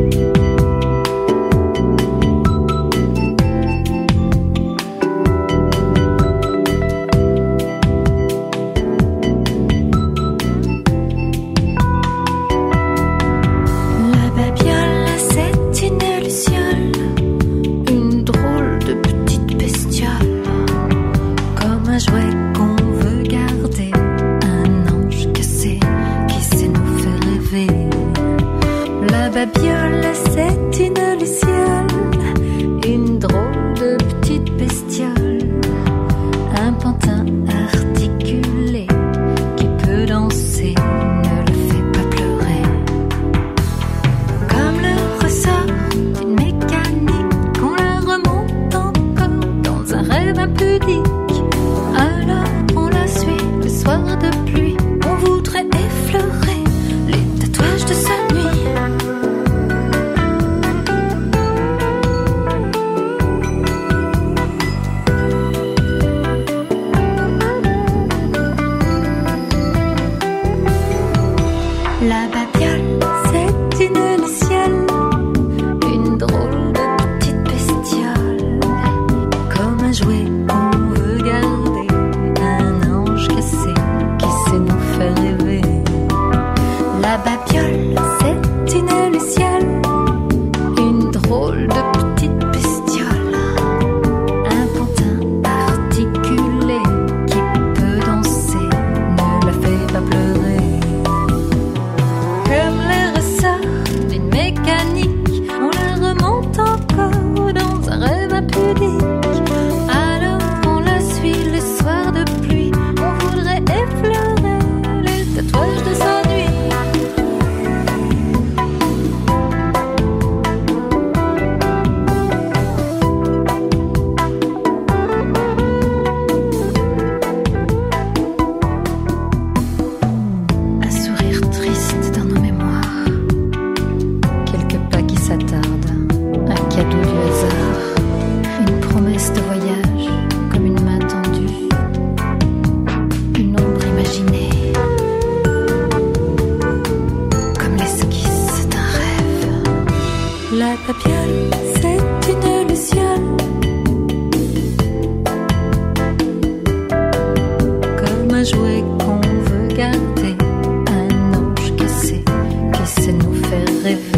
La babiole, c'est une luciole, une drôle de petite bestiole, comme un jouet qu'on veut garder, un ange cassé qui sait nous faire rêver. La babiole, c'est une luciole, une drôle de petite bestiole, un pantin articulé qui peut danser, ne le fait pas pleurer. Comme le ressort d'une mécanique, on la remonte encore dans un rêve impudique. Alors on la suit le soir de pluie, on voudrait effleurer les tatouages de sa nuit. La babiole, c'est une luciole, une drôle de petite bestiole, comme un jouet qu'on veut garder, un ange cassé qui sait nous faire rêver. La babiole, c'est une luciole, une drôle de petite bestiole, un pantin articulé qui peut danser, ne la fait pas pleurer. Comme les ressorts d'une mécanique, on la remonte encore dans un rêve impudique. Alors on la suit le soir de pluie, on voudrait effleurer les tatouages de sa nuit. Un sourire triste dans nos mémoires, quelques pas qui s'attardent, un cadeau du hasard, une promesse de voyage comme une main tendue, une ombre imaginée, comme l'esquisse d'un rêve. La babiole, c'est une luciole, comme un jouet qu'on veut garder, un ange cassé qui sait nous faire rêver.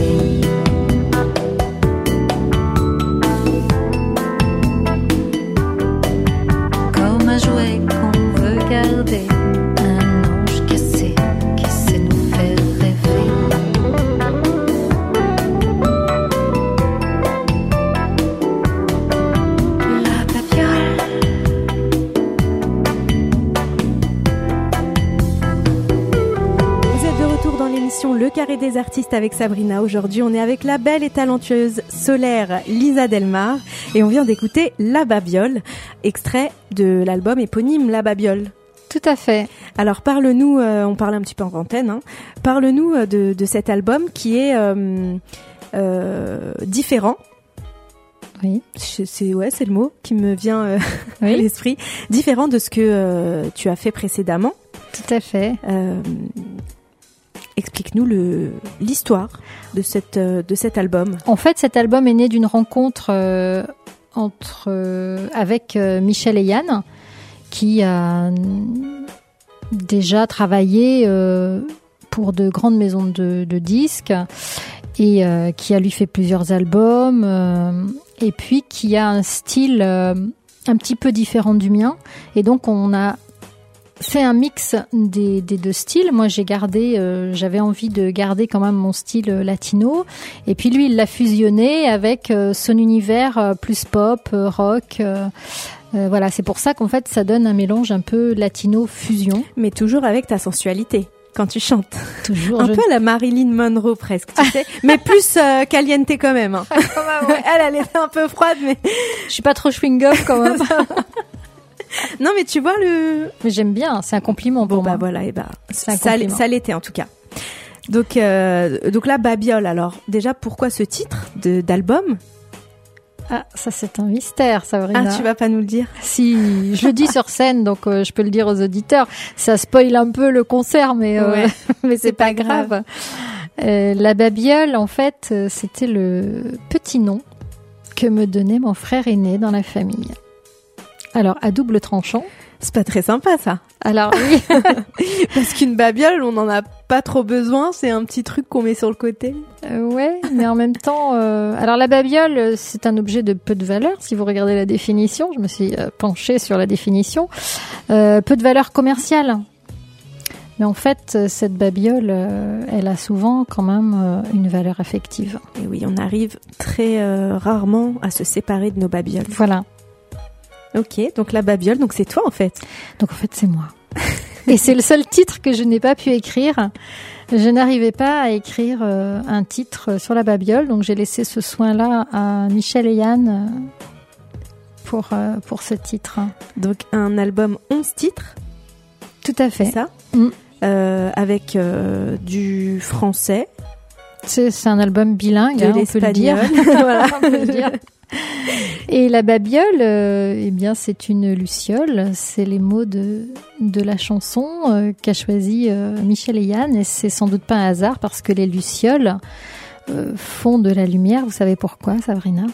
retour dans l'émission Le Carré des Artistes avec Sabrina. Aujourd'hui, on est avec la belle et talentueuse solaire Lisa Delmar et on vient d'écouter La Babiole, extrait de l'album éponyme La Babiole.
Tout à fait.
Alors parle-nous, euh, on parle un petit peu en antenne, hein, parle-nous euh, de, de cet album qui est euh, euh, différent.
Oui.
C'est ouais, c'est le mot qui me vient euh,
Oui.
à l'esprit. Différent de ce que euh, tu as fait précédemment.
Tout à fait.
Euh, explique-nous le l'histoire de cette euh, de cet album.
En fait, cet album est né d'une rencontre euh, entre euh, avec euh, Michel et Yann, qui a déjà travaillé euh, pour de grandes maisons de, de disques et euh, qui a lui fait plusieurs albums euh, et puis qui a un style euh, un petit peu différent du mien. Et donc, on a fait un mix des, des deux styles. Moi, j'ai gardé, euh, j'avais envie de garder quand même mon style euh, latino. Et puis lui, il l'a fusionné avec euh, son univers euh, plus pop, euh, rock. Euh, euh, voilà, c'est pour ça qu'en fait, ça donne un mélange un peu latino fusion.
Mais toujours avec ta sensualité quand tu chantes.
Toujours.
Un
je...
peu à la Marilyn Monroe presque, tu sais. Mais plus euh, caliente quand même. Hein. elle, elle est un peu froide, mais
je suis pas trop chewing-gum quand même.
Non, mais tu vois le.
Mais j'aime bien, c'est un compliment pour
bon,
moi.
Bah voilà, et bah
C'est un
ça,
compliment.
ça l'était en tout cas. Donc, euh, donc la Babiole. Alors, déjà, pourquoi ce titre de d'album?
Ah, ça c'est un mystère, Sabrina.
Ah, tu vas pas nous le dire?
Si, je le dis sur scène, donc euh, je peux le dire aux auditeurs. Ça spoil un peu le concert, mais euh,
Ouais.
mais c'est pas grave. Euh, la Babiole, en fait, euh, c'était le petit nom que me donnait mon frère aîné dans la famille. Alors, à double tranchant.
C'est pas très sympa ça.
Alors oui,
Parce qu'une babiole, on n'en a pas trop besoin. C'est un petit truc qu'on met sur le côté.
euh, ouais, mais en même temps, euh, alors la babiole, euh, c'est un objet de peu de valeur. Si vous regardez la définition, je me suis euh, penchée sur la définition, euh, peu de valeur commerciale. Mais en fait, euh, cette babiole, euh, elle a souvent quand même euh, une valeur affective.
Et oui, on arrive très euh, rarement à se séparer de nos babioles.
Voilà.
Ok, donc la babiole, donc c'est toi en fait.
Donc en fait, c'est moi. Et c'est le seul titre que je n'ai pas pu écrire. Je n'arrivais pas à écrire euh, un titre sur la babiole, donc j'ai laissé ce soin-là à Michel et Yann euh, pour, euh, pour ce titre.
Donc un album onze titres,
Tout à
c'est
fait.
ça
Mm.
euh, Avec euh, du français,
C'est, c'est un album bilingue,
de
hein, on peut le dire.
l'espagnol. Voilà.
On peut le dire. Et la babiole, euh, eh bien, c'est une luciole. C'est les mots de, de la chanson euh, qu'a choisi euh, Michel et Yann. Et c'est sans doute pas un hasard parce que les lucioles euh, font de la lumière. Vous savez pourquoi, Sabrina?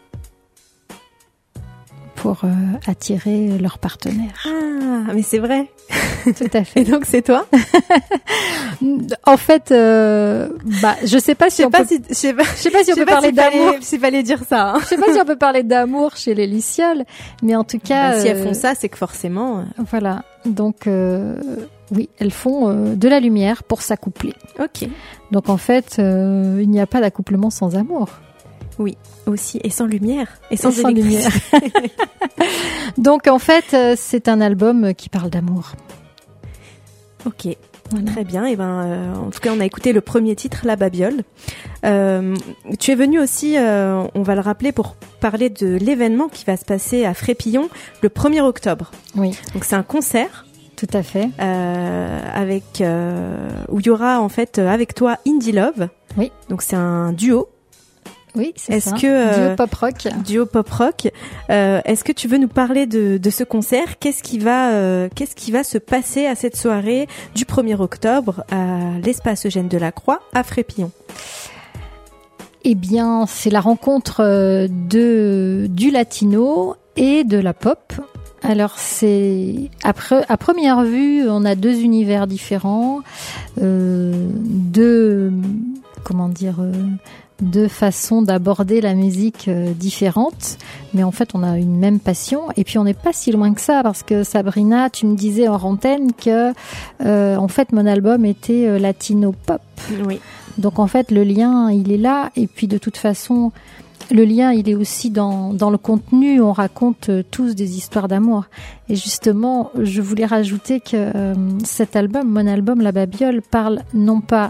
Pour euh, attirer leur partenaire.
Ah, mais c'est vrai.
Tout à fait.
Et donc c'est toi?
En fait, euh, bah, je sais pas
Je
si
sais
on
pas
peut,
si, je sais pas,
je sais pas si
je
on
sais
peut
pas
parler
s'il fallait-
d'amour.
S'il fallait dire ça. Hein.
Je sais pas si on peut parler d'amour chez les lucioles, mais en tout cas,
Bah, si elles
euh,
font ça, c'est que forcément. euh,
voilà. Donc, euh, oui, elles font euh, de la lumière pour s'accoupler.
Ok.
Donc, en fait, euh, il n'y a pas d'accouplement sans amour.
Aussi, et sans lumière, et sans,
Et sans
électricité.
Donc, en fait, euh, c'est un album qui parle d'amour.
Ok.
Voilà.
Très bien. Et ben, euh, en tout cas, on a écouté le premier titre, La Babiole. Euh, tu es venu aussi, euh, on va le rappeler, pour parler de l'événement qui va se passer à Frépillon le premier octobre.
Oui,
Donc c'est un concert
tout à fait.
euh, avec euh, où il y aura en fait euh, avec toi Indie Love.
Oui.
Donc c'est un duo,
Oui, c'est
Est-ce
ça.
que, euh,
Duo pop rock.
duo pop rock. Euh, est-ce que tu veux nous parler de, de ce concert? Qu'est-ce qui va, euh, qu'est-ce qui va se passer à cette soirée du premier octobre à l'espace Eugène Delacroix à Frépillon?
Eh bien, c'est la rencontre euh, de du latino et de la pop. Alors, c'est après à première vue, on a deux univers différents, euh, deux comment dire, euh, deux façons d'aborder la musique euh, différentes, mais en fait, on a une même passion. Et puis, on n'est pas si loin que ça, parce que Sabrina, tu me disais en antenne que, euh, en fait, mon album était euh, latino pop.
Oui.
Donc en fait, le lien, il est là. Et puis de toute façon, le lien, il est aussi dans, dans le contenu. On raconte euh, tous des histoires d'amour. Et justement, je voulais rajouter que euh, cet album, mon album La Babiole, parle non pas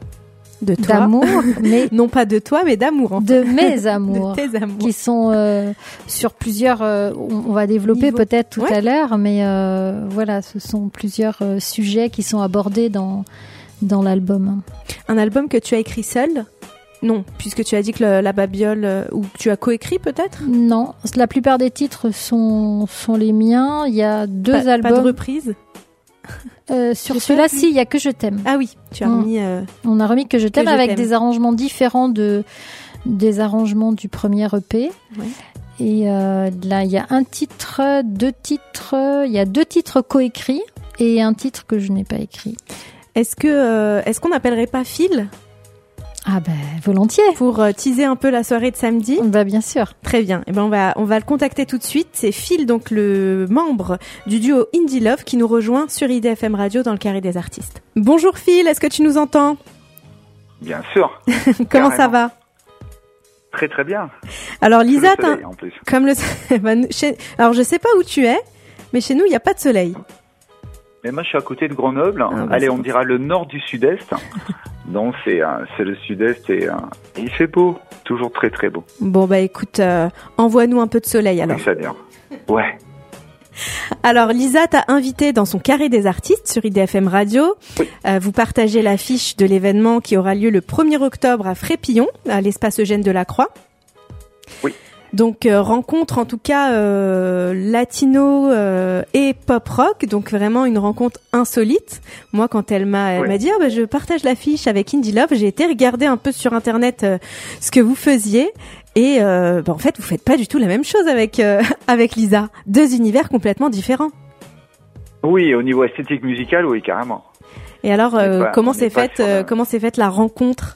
De toi.
d'amour, mais
Non pas de toi, mais d'amour. En
de
fait.
mes amours.
De tes amours.
Qui sont euh, sur plusieurs... euh, on, on va développer
Niveau.
peut-être tout
Ouais.
à l'heure, mais euh, voilà, ce sont plusieurs euh, sujets qui sont abordés dans, dans l'album.
Un album que tu as écrit seul? Non, puisque tu as dit que le- La Babiole, euh, ou que tu as coécrit peut-être?
Non, la plupart des titres sont, sont les miens. Il y a deux
Pas,
albums.
pas de reprise?
Euh, sur
J'ai
celui-là,
pas vu.
si, il y a Que je t'aime.
Ah oui, tu as
Mm.
remis... euh,
On a remis Que je t'aime
je
avec
t'aime.
des arrangements différents de, des arrangements du premier E P.
Ouais.
Et euh, là, il y a un titre, deux titres, il y a deux titres coécrits et un titre que je n'ai pas écrit.
Est-ce que euh, est-ce qu'on n'appellerait pas Phil
Ah ben, volontiers.
pour euh, teaser un peu la soirée de samedi?
Bah bien sûr.
Très bien. Eh ben on va on va le contacter tout de suite. C'est Phil, donc le membre du duo Indie Love, qui nous rejoint sur I D F M Radio dans le Carré des artistes. Bonjour Phil, est-ce que tu nous entends?
Bien sûr.
Comment ça
Carrément.
va?
Très très bien.
Alors Lisa,
Le soleil,
t'as-
en plus.
comme le ben, chez- alors je sais pas où tu es, mais chez nous il y a pas de soleil.
Mais moi je suis à côté de Grenoble.
Ah, bah,
Allez,
c'est
on
bon.
dira le nord du sud-est. Donc c'est euh, c'est le sud-est et, euh, et il fait beau, toujours très très beau.
Bon bah écoute, euh, envoie-nous un peu de soleil alors.
Oui, ça vient. Ouais.
Alors Lisa t'a invité dans son Carré des artistes sur I D F M Radio.
Oui.
Euh, vous partagez l'affiche de l'événement qui aura lieu le premier octobre à Frépillon, à l'espace Eugène Delacroix.
Oui.
Donc euh, rencontre en tout cas euh, latino euh, et pop rock, donc vraiment une rencontre insolite. Moi quand elle m'a elle
Oui.
m'a dit ah, bah, je partage l'affiche avec Indie Love, j'ai été regarder un peu sur internet euh, ce que vous faisiez. Et euh, bah, en fait, vous faites pas du tout la même chose avec euh, avec Lisa. Deux univers complètement différents.
Oui, au niveau esthétique musical, oui, carrément.
Et alors,
On est
euh,
pas-
comment
on
s'est
est pas
faite
sur
euh,
le-
comment s'est faite la rencontre?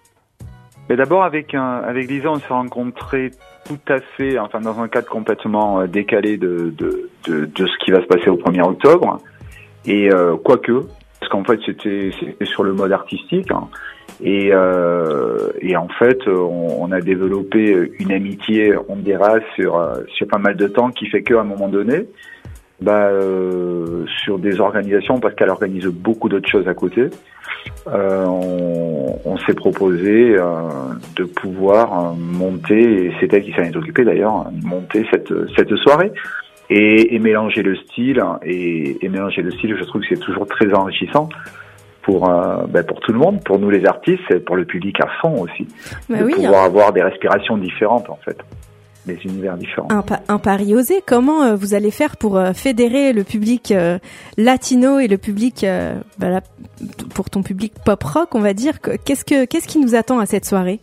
Mais d'abord avec un, avec Lisa, on s'est rencontrés tout à fait, enfin dans un cadre complètement euh, décalé de, de de de ce qui va se passer au premier octobre. Et euh, quoique, parce qu'en fait c'était c'était sur le mode artistique. Hein. Et, euh, et en fait, on, on a développé une amitié, on dira, sur euh, sur pas mal de temps, qui fait qu'à un moment donné, bah, euh, sur des organisations, parce qu'elle organise beaucoup d'autres choses à côté, euh, on, on s'est proposé euh, de pouvoir euh, monter, et c'est elle qui s'en est occupée d'ailleurs, monter cette cette soirée. Et, et mélanger le style, et, et mélanger le style, je trouve que c'est toujours très enrichissant. Pour euh, ben pour tout le monde, pour nous les artistes, et pour le public à fond aussi,
Bah
de
oui,
pouvoir avoir des respirations différentes en fait, des univers différents.
un, pa- un pari osé. Comment euh, vous allez faire pour euh, fédérer le public euh, latino et le public, euh, bah, là, pour ton public pop rock, on va dire. que- Qu'est-ce que qu'est-ce qui nous attend à cette soirée?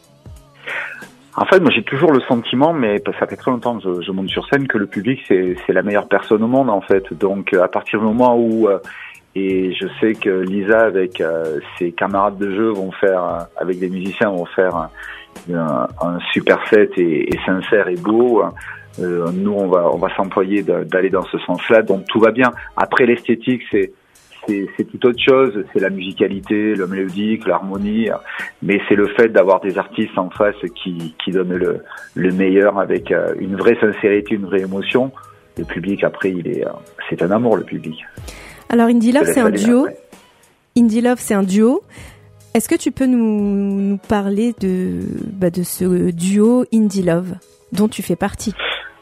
En fait, moi j'ai toujours le sentiment, mais ça fait très longtemps que je, je monte sur scène, que le public c'est c'est la meilleure personne au monde en fait. Donc à partir du moment où euh, et je sais que Lisa avec euh, ses camarades de jeu vont faire, euh, avec des musiciens, vont faire un, un, un super set et, et sincère et beau. Euh, nous, on va, on va s'employer de- d'aller dans ce sens-là. Donc tout va bien. Après l'esthétique, c'est c'est c'est tout autre chose. C'est la musicalité, le mélodique, l'harmonie. Mais c'est le fait d'avoir des artistes en face qui qui donnent le le meilleur avec euh, une vraie sincérité, une vraie émotion. Le public, après, il est, euh, c'est un amour, le public.
Alors Indie Love,
Je te
c'est un
laisse aller
duo.
après.
Indie Love, c'est un duo. Est-ce que tu peux nous, nous parler de bah, de ce duo Indie Love dont tu fais partie?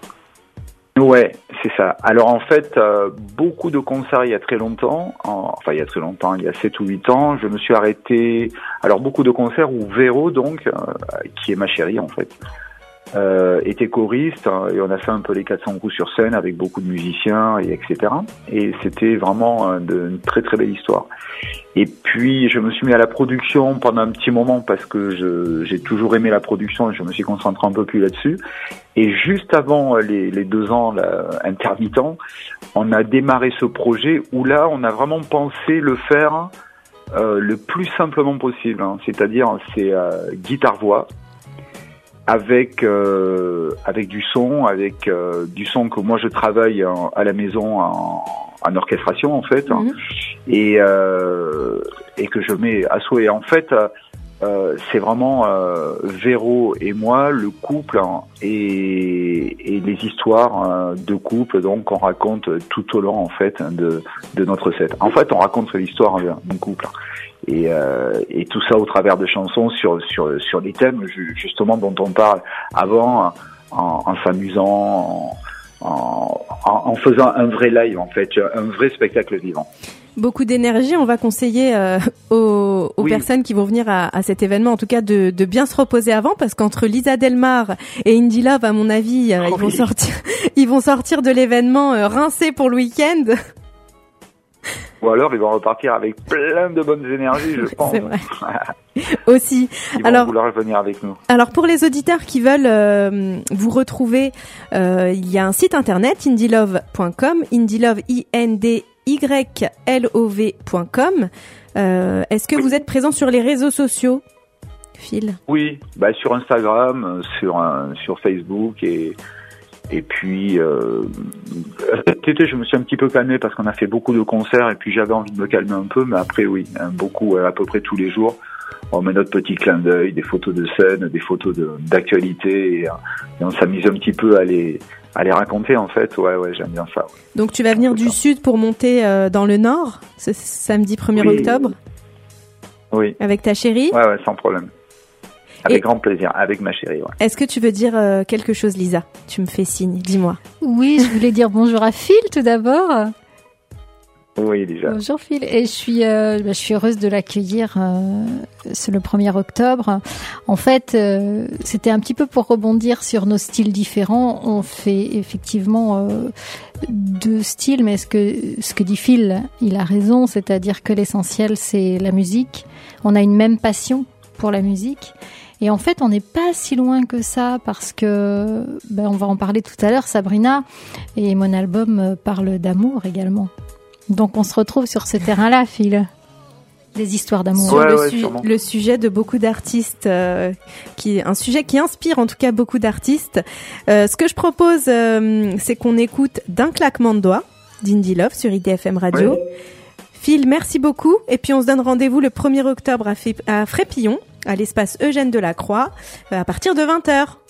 Ouais, c'est ça. Alors en fait, euh, beaucoup de concerts il y a très longtemps, en- enfin il y a très longtemps, il y a sept ou huit ans, je me suis arrêté. Alors beaucoup de concerts où Véro, donc, euh, qui est ma chérie en fait, euh, était choriste, hein, et on a fait un peu les quatre cents coups sur scène avec beaucoup de musiciens et etc. Et c'était vraiment euh, de, une très très belle histoire. Et puis je me suis mis à la production pendant un petit moment parce que je, j'ai toujours aimé la production et je me suis concentré un peu plus là-dessus. Et juste avant les, les deux ans là, intermittents, on a démarré ce projet où là on a vraiment pensé le faire euh, le plus simplement possible, hein. C'est-à-dire c'est euh, guitare-voix. Avec euh, avec du son, avec euh, du son que moi je travaille en, à la maison en, en orchestration en fait,
Mhm.
et euh, et que je mets à souhait. En fait, euh, euh, c'est vraiment euh, Véro et moi, le couple, hein, et, et les histoires euh, de couple, donc qu'on raconte tout au long en fait de, de notre set. En fait, on raconte l'histoire d'un couple. Et, euh, et tout ça au travers de chansons sur sur sur les thèmes justement dont on parle avant, en, en s'amusant, en, en, en faisant un vrai live en fait, un vrai spectacle vivant.
Beaucoup d'énergie. On va conseiller euh, aux, aux
oui.
personnes qui vont venir à, à cet événement, en tout cas, de, de bien se reposer avant, parce qu'entre Lisa Delmar et Indie Love, à mon avis, euh,
oh,
ils vont
oui. sortir,
ils vont sortir de l'événement euh, rincés pour le week-end.
Ou alors ils vont repartir avec plein de bonnes énergies, je pense.
C'est vrai. Aussi.
Ils vont
alors,
vouloir venir avec nous.
Alors pour les auditeurs qui veulent euh, vous retrouver, euh, il y a un site internet indie love point com, indilove I N D Y L O V point com. Euh, est-ce que
oui.
vous êtes présent sur les réseaux sociaux, Phil?
Oui, bah sur Instagram, sur euh, sur Facebook et et puis euh, cet été je me suis un petit peu calmé parce qu'on a fait beaucoup de concerts et puis j'avais envie de me calmer un peu, mais après oui, hein, beaucoup, à peu près tous les jours. On met notre petit clin d'œil, des photos de scène, des photos de, d'actualité, et, et on s'amuse un petit peu à les, à les raconter en fait. Ouais, ouais, j'aime bien ça. Ouais.
Donc tu vas venir
C'est
du
ça.
sud pour monter euh, dans le nord, ce samedi premier
Oui.
octobre,
Oui,
avec ta chérie.
ouais, ouais, sans problème. Avec
Et-
grand plaisir, avec ma chérie. Ouais.
Est-ce que tu veux dire euh, quelque chose, Lisa? Tu me fais signe, dis-moi.
Oui, je voulais dire bonjour à Phil tout d'abord.
Oui, déjà.
Bonjour Phil, et je suis, euh, bah, je suis heureuse de l'accueillir. Euh, c'est le premier octobre. En fait, euh, c'était un petit peu pour rebondir sur nos styles différents. On fait effectivement euh, deux styles, mais ce que ce que dit Phil, il a raison, c'est-à-dire que l'essentiel c'est la musique. On a une même passion pour la musique. Et en fait, on n'est pas si loin que ça parce que, ben, on va en parler tout à l'heure, Sabrina, et mon album euh, parle d'amour également. Donc on se retrouve sur ce terrain-là, Phil. Des histoires d'amour.
Sur
Ouais,
le,
ouais,
su-
sûrement.
le sujet de beaucoup d'artistes, euh, qui un sujet qui inspire en tout cas beaucoup d'artistes. Euh, ce que je propose, euh, c'est qu'on écoute D'un claquement de doigts d'Indie Love sur I D F M Radio.
Oui.
Phil, merci beaucoup. Et puis on se donne rendez-vous le premier octobre à, Fé- à Frépillon, à l'espace Eugène Delacroix, euh, à partir de vingt heures.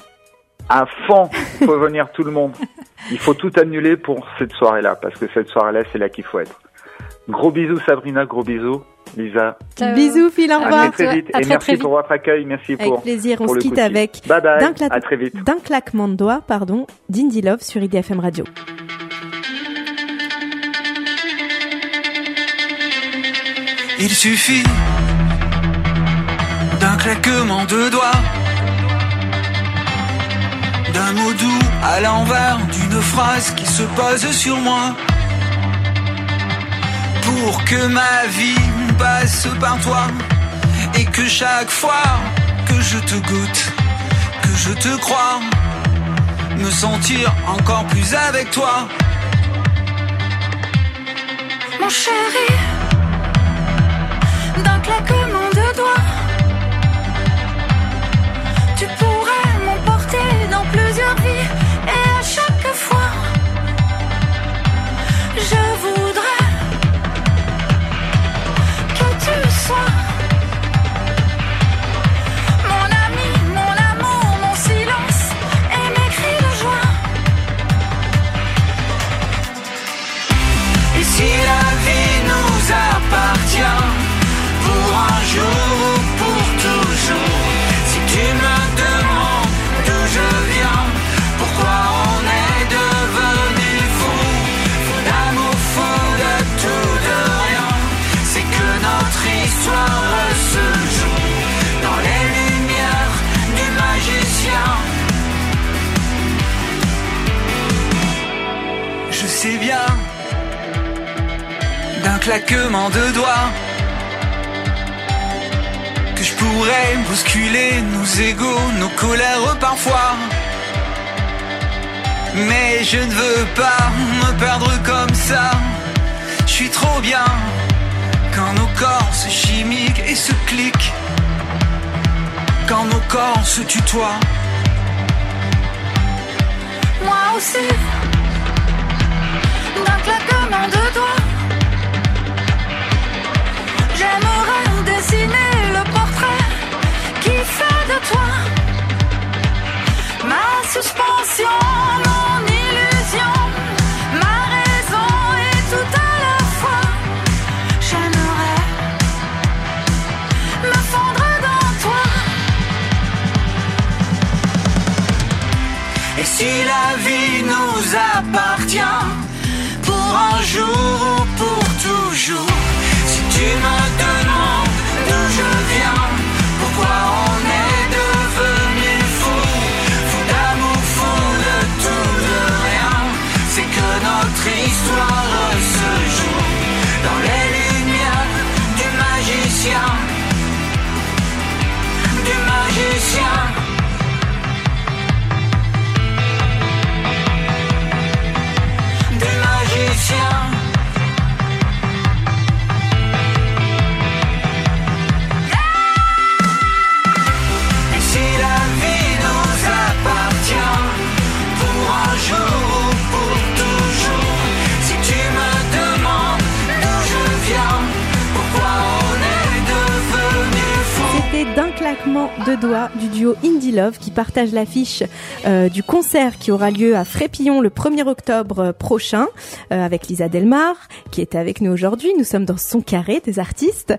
À fond, il faut venir tout le monde. Il faut tout annuler pour cette soirée-là, parce que cette soirée-là, c'est là qu'il faut être. Gros bisous Sabrina, gros bisous Lisa.
Ciao.
Bisous Phil, au
À
revoir.
très très vite
À
et
très,
merci
très vite.
pour votre accueil, merci
Avec
pour,
plaisir, on
pour
se
le
quitte
coup de fil.
avec
Bye bye,
D'un, cla-
à très vite.
D'un claquement de doigts, pardon, d'Indie Love sur I D F M Radio.
Il suffit d'un claquement de doigts, d'un mot doux à l'envers, d'une phrase qui se pose sur moi, pour que ma vie passe par toi, et que chaque fois que je te goûte, que je te crois, me sentir encore plus avec toi.
Mon chéri, d'un claquement de doigts, tu pourrais m'emporter dans plusieurs vies. Et à chaque fois, je voudrais que tu sois mon ami, mon amour, mon silence et mes cris de joie.
Et si la vie nous appartient, pour un jour ou pour toujours, si tu me demandes d'où je viens, pourquoi on est devenu fou, fou d'amour, fou de tout, de rien, c'est que notre histoire se joue dans les lumières du magicien. Je sais bien, d'un claquement de doigts, que je pourrais bousculer nos égos, nos colères parfois. Mais je ne veux pas me perdre comme ça. Je suis trop bien quand nos corps se chimiquent et se cliquent, quand nos corps se tutoient.
Moi aussi, d'un claquement de doigts, j'aimerais dessiner le portrait
si la vie nous appartient, pour un jour ou pour toujours. Si tu me demandes d'où je viens, pourquoi on est devenu fou, fou d'amour, fou de tout, de rien, c'est que notre histoire se joue dans les lumières du magicien, du magicien. Du magicien. Et si la vie nous appartient, pour un jour ou pour toujours, si tu me demandes d'où je viens, pourquoi on est devenu fou.
C'était d'un claquement de doigts du duo Indie Love qui partage l'affiche euh, du concert qui aura lieu à Frépillon le premier octobre euh, prochain euh, avec Lisa Delmar qui est avec nous aujourd'hui. Nous sommes dans son carré des artistes.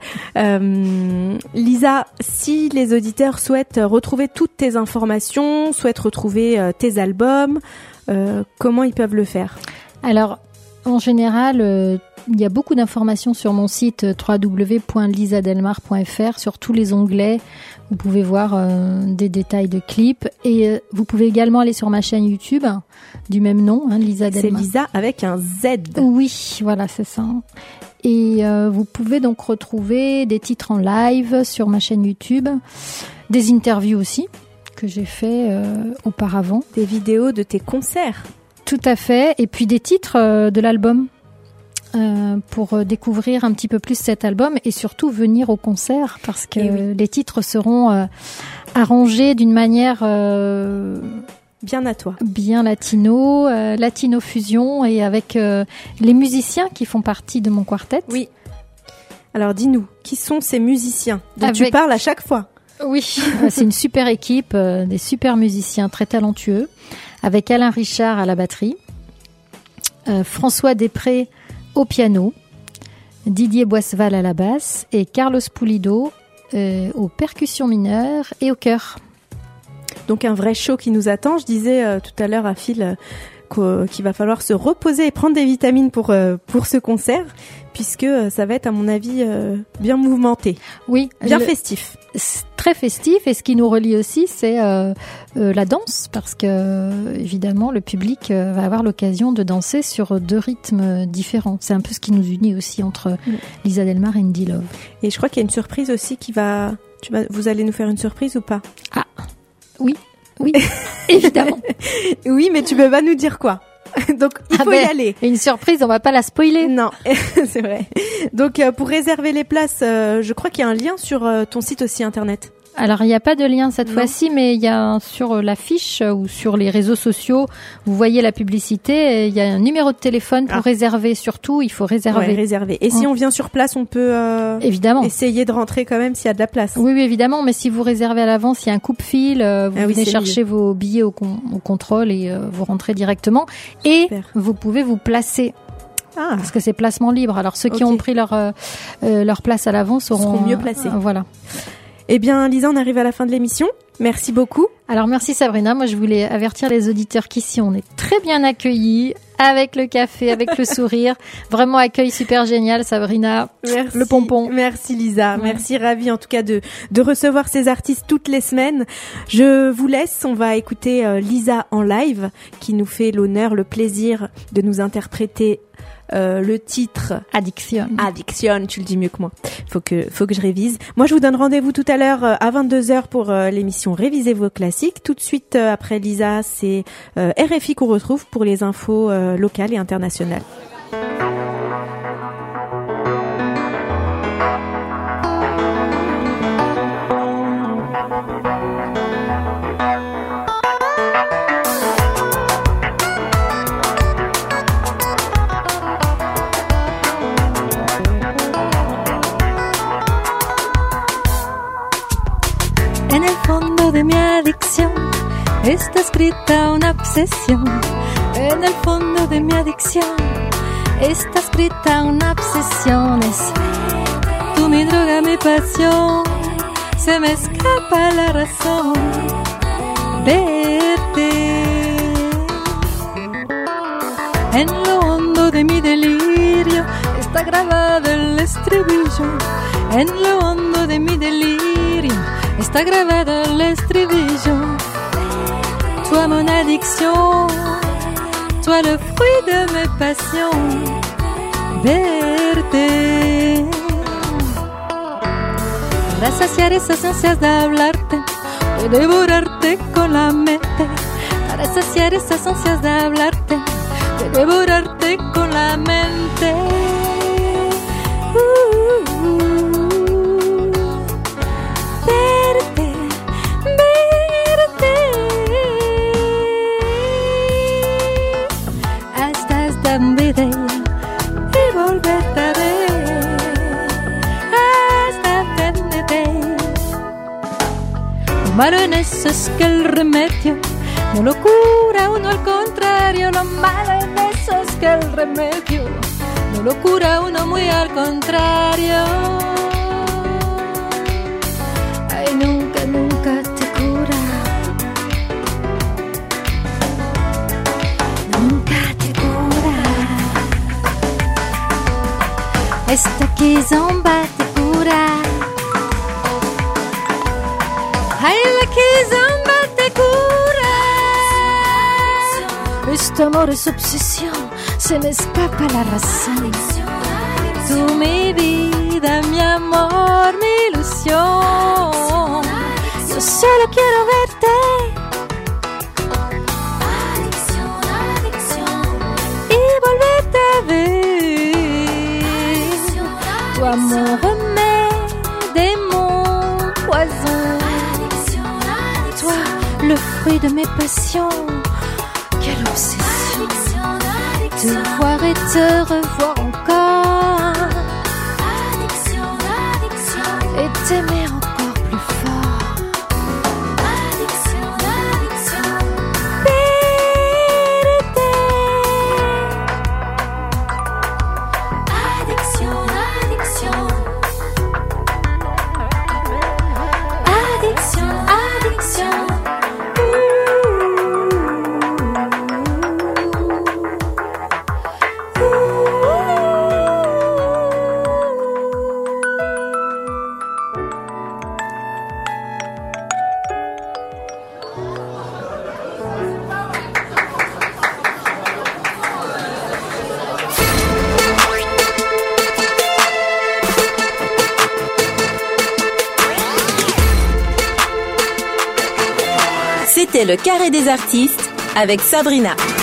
Euh, Lisa, si les auditeurs souhaitent retrouver toutes tes informations, souhaitent retrouver euh, tes albums, euh, comment ils peuvent le faire ?
Alors, en général, euh, il y a beaucoup d'informations sur mon site w w w point lisa delmar point f r sur tous les onglets. Vous pouvez voir euh, des détails de clips et euh, vous pouvez également aller sur ma chaîne YouTube du même nom, hein, Lisa
C'est
Delmar.
Lisa avec un Z.
Oui, voilà, c'est ça. Et euh, vous pouvez donc retrouver des titres en live sur ma chaîne YouTube, des interviews aussi que j'ai fait euh, auparavant.
Des vidéos de tes concerts.
Tout à fait. Et puis des titres euh, de l'album euh, pour euh, découvrir un petit peu plus cet album et surtout venir au concert parce que
Eh oui.
euh, les titres seront euh, arrangés d'une manière euh,
Bien à toi.
bien latino, euh, latino fusion et avec euh, les musiciens qui font partie de mon quartet.
Oui. Alors dis-nous, qui sont ces musiciens dont tu
Avec-
parles à chaque fois ?
Oui, euh, c'est une super équipe, euh, des super musiciens très talentueux, avec Alain Richard à la batterie, euh, François Després au piano, Didier Boisseval à la basse et Carlos Pulido euh, aux percussions mineures et au chœur.
Donc un vrai show qui nous attend. Je disais euh, tout à l'heure à Phil euh, qu'au- qu'il va falloir se reposer et prendre des vitamines pour euh, pour ce concert, puisque euh, ça va être à mon avis euh, bien mouvementé,
Oui,
bien
le-
festif.
c'est très festif et ce qui nous relie aussi, c'est euh, euh, la danse parce que euh, évidemment le public euh, va avoir l'occasion de danser sur deux rythmes différents. C'est un peu ce qui nous unit aussi entre
Mm.
Lisa Delmar et Indie Love.
Et je crois qu'il y a une surprise aussi qui va. Tu vas, vous allez nous faire une surprise ou pas ?
Oui, évidemment.
Oui, mais tu peux pas nous dire quoi. Donc il
Ah
faut
ben,
y aller.
Et une surprise, on va pas la spoiler.
Non, c'est vrai. Donc euh, pour réserver les places, euh, je crois qu'il y a un lien sur euh, ton site aussi internet.
Alors il n'y a pas de lien cette
Non.
fois-ci, mais il y a un- sur l'affiche euh, ou sur les réseaux sociaux, vous voyez la publicité, et il y a un numéro de téléphone pour
Ah.
réserver. Surtout, il faut réserver.
Ouais, réservé. Et si
Mm.
on vient sur place, on peut euh,
Évidemment.
essayer de rentrer quand même s'il y a de la place.
Oui, oui, évidemment, mais si vous réservez à l'avance, il y a un coupe-fil, euh, vous
Ah oui,
venez
c'est
chercher vos billets au, con- au contrôle et euh, vous rentrez directement. Et
Super.
vous pouvez vous placer,
Ah,
parce que c'est placement libre. Alors ceux qui
Ok.
ont pris leur, euh, euh, leur place à l'avance auront
Seront mieux
euh,
placés.
euh, voilà.
eh bien Lisa, on arrive à la fin de l'émission. Merci beaucoup.
Alors merci Sabrina, moi je voulais avertir les auditeurs qu'ici on est très bien accueillis, avec le café, avec le sourire. Vraiment accueil super génial Sabrina.
Merci.
Le pompon.
Merci Lisa.
Ouais.
Merci, ravie en tout cas de, de recevoir ces artistes toutes les semaines. Je vous laisse, on va écouter euh, Lisa en live qui nous fait l'honneur, le plaisir de nous interpréter euh, le titre
Addiction.
Addiction, tu le dis mieux que moi. Faut que, faut que je révise. Moi, je vous donne rendez-vous tout à l'heure euh, à vingt-deux heures pour euh, l'émission Révisez vos classiques. Tout de suite euh, après Lisa, c'est euh, R F I qu'on retrouve pour les infos euh, locales et internationales.
En el fondo de mi adicción está escrita una obsesión. En el fondo de mi adicción está escrita una obsesión. Es tú mi droga, mi pasión. Se me escapa la razón. Vete.
En lo hondo de mi delirio está grabado el estribillo. En lo hondo de mi delirio está grabado el estribillo. Toi mon addiction, toi le fruit de mes passions. Verte. Para saciar esas ansias de hablarte, de devorarte con la mente. Para saciar esas ansias de hablarte, de devorarte con la mente. Uh, uh, verte, verte. Hasta esta vida y volverte a ver. Hasta verte. Lo malo en eso es que el remedio no lo cura uno, al contrario. Lo malo en eso es que el remedio no lo cura uno, muy al contrario. Ay, nunca, nunca te cura. Nunca te cura. Esta kizomba te cura. Ay, la kizomba te cura. Este amor es obsesión, se me escapa la razón. Tú mi vida, mi amor, mi ilusión. Yo solo quiero verte y volverte a ver. Tu amor remède mon poison. Toi, le fruit de mes passions. Quelle obsession te voir et te revoir encore. Et t'aimer encore plus fort. Vérité. Addiction, addiction. Addiction, addiction.
C'était le Carré des artistes avec Sabrina.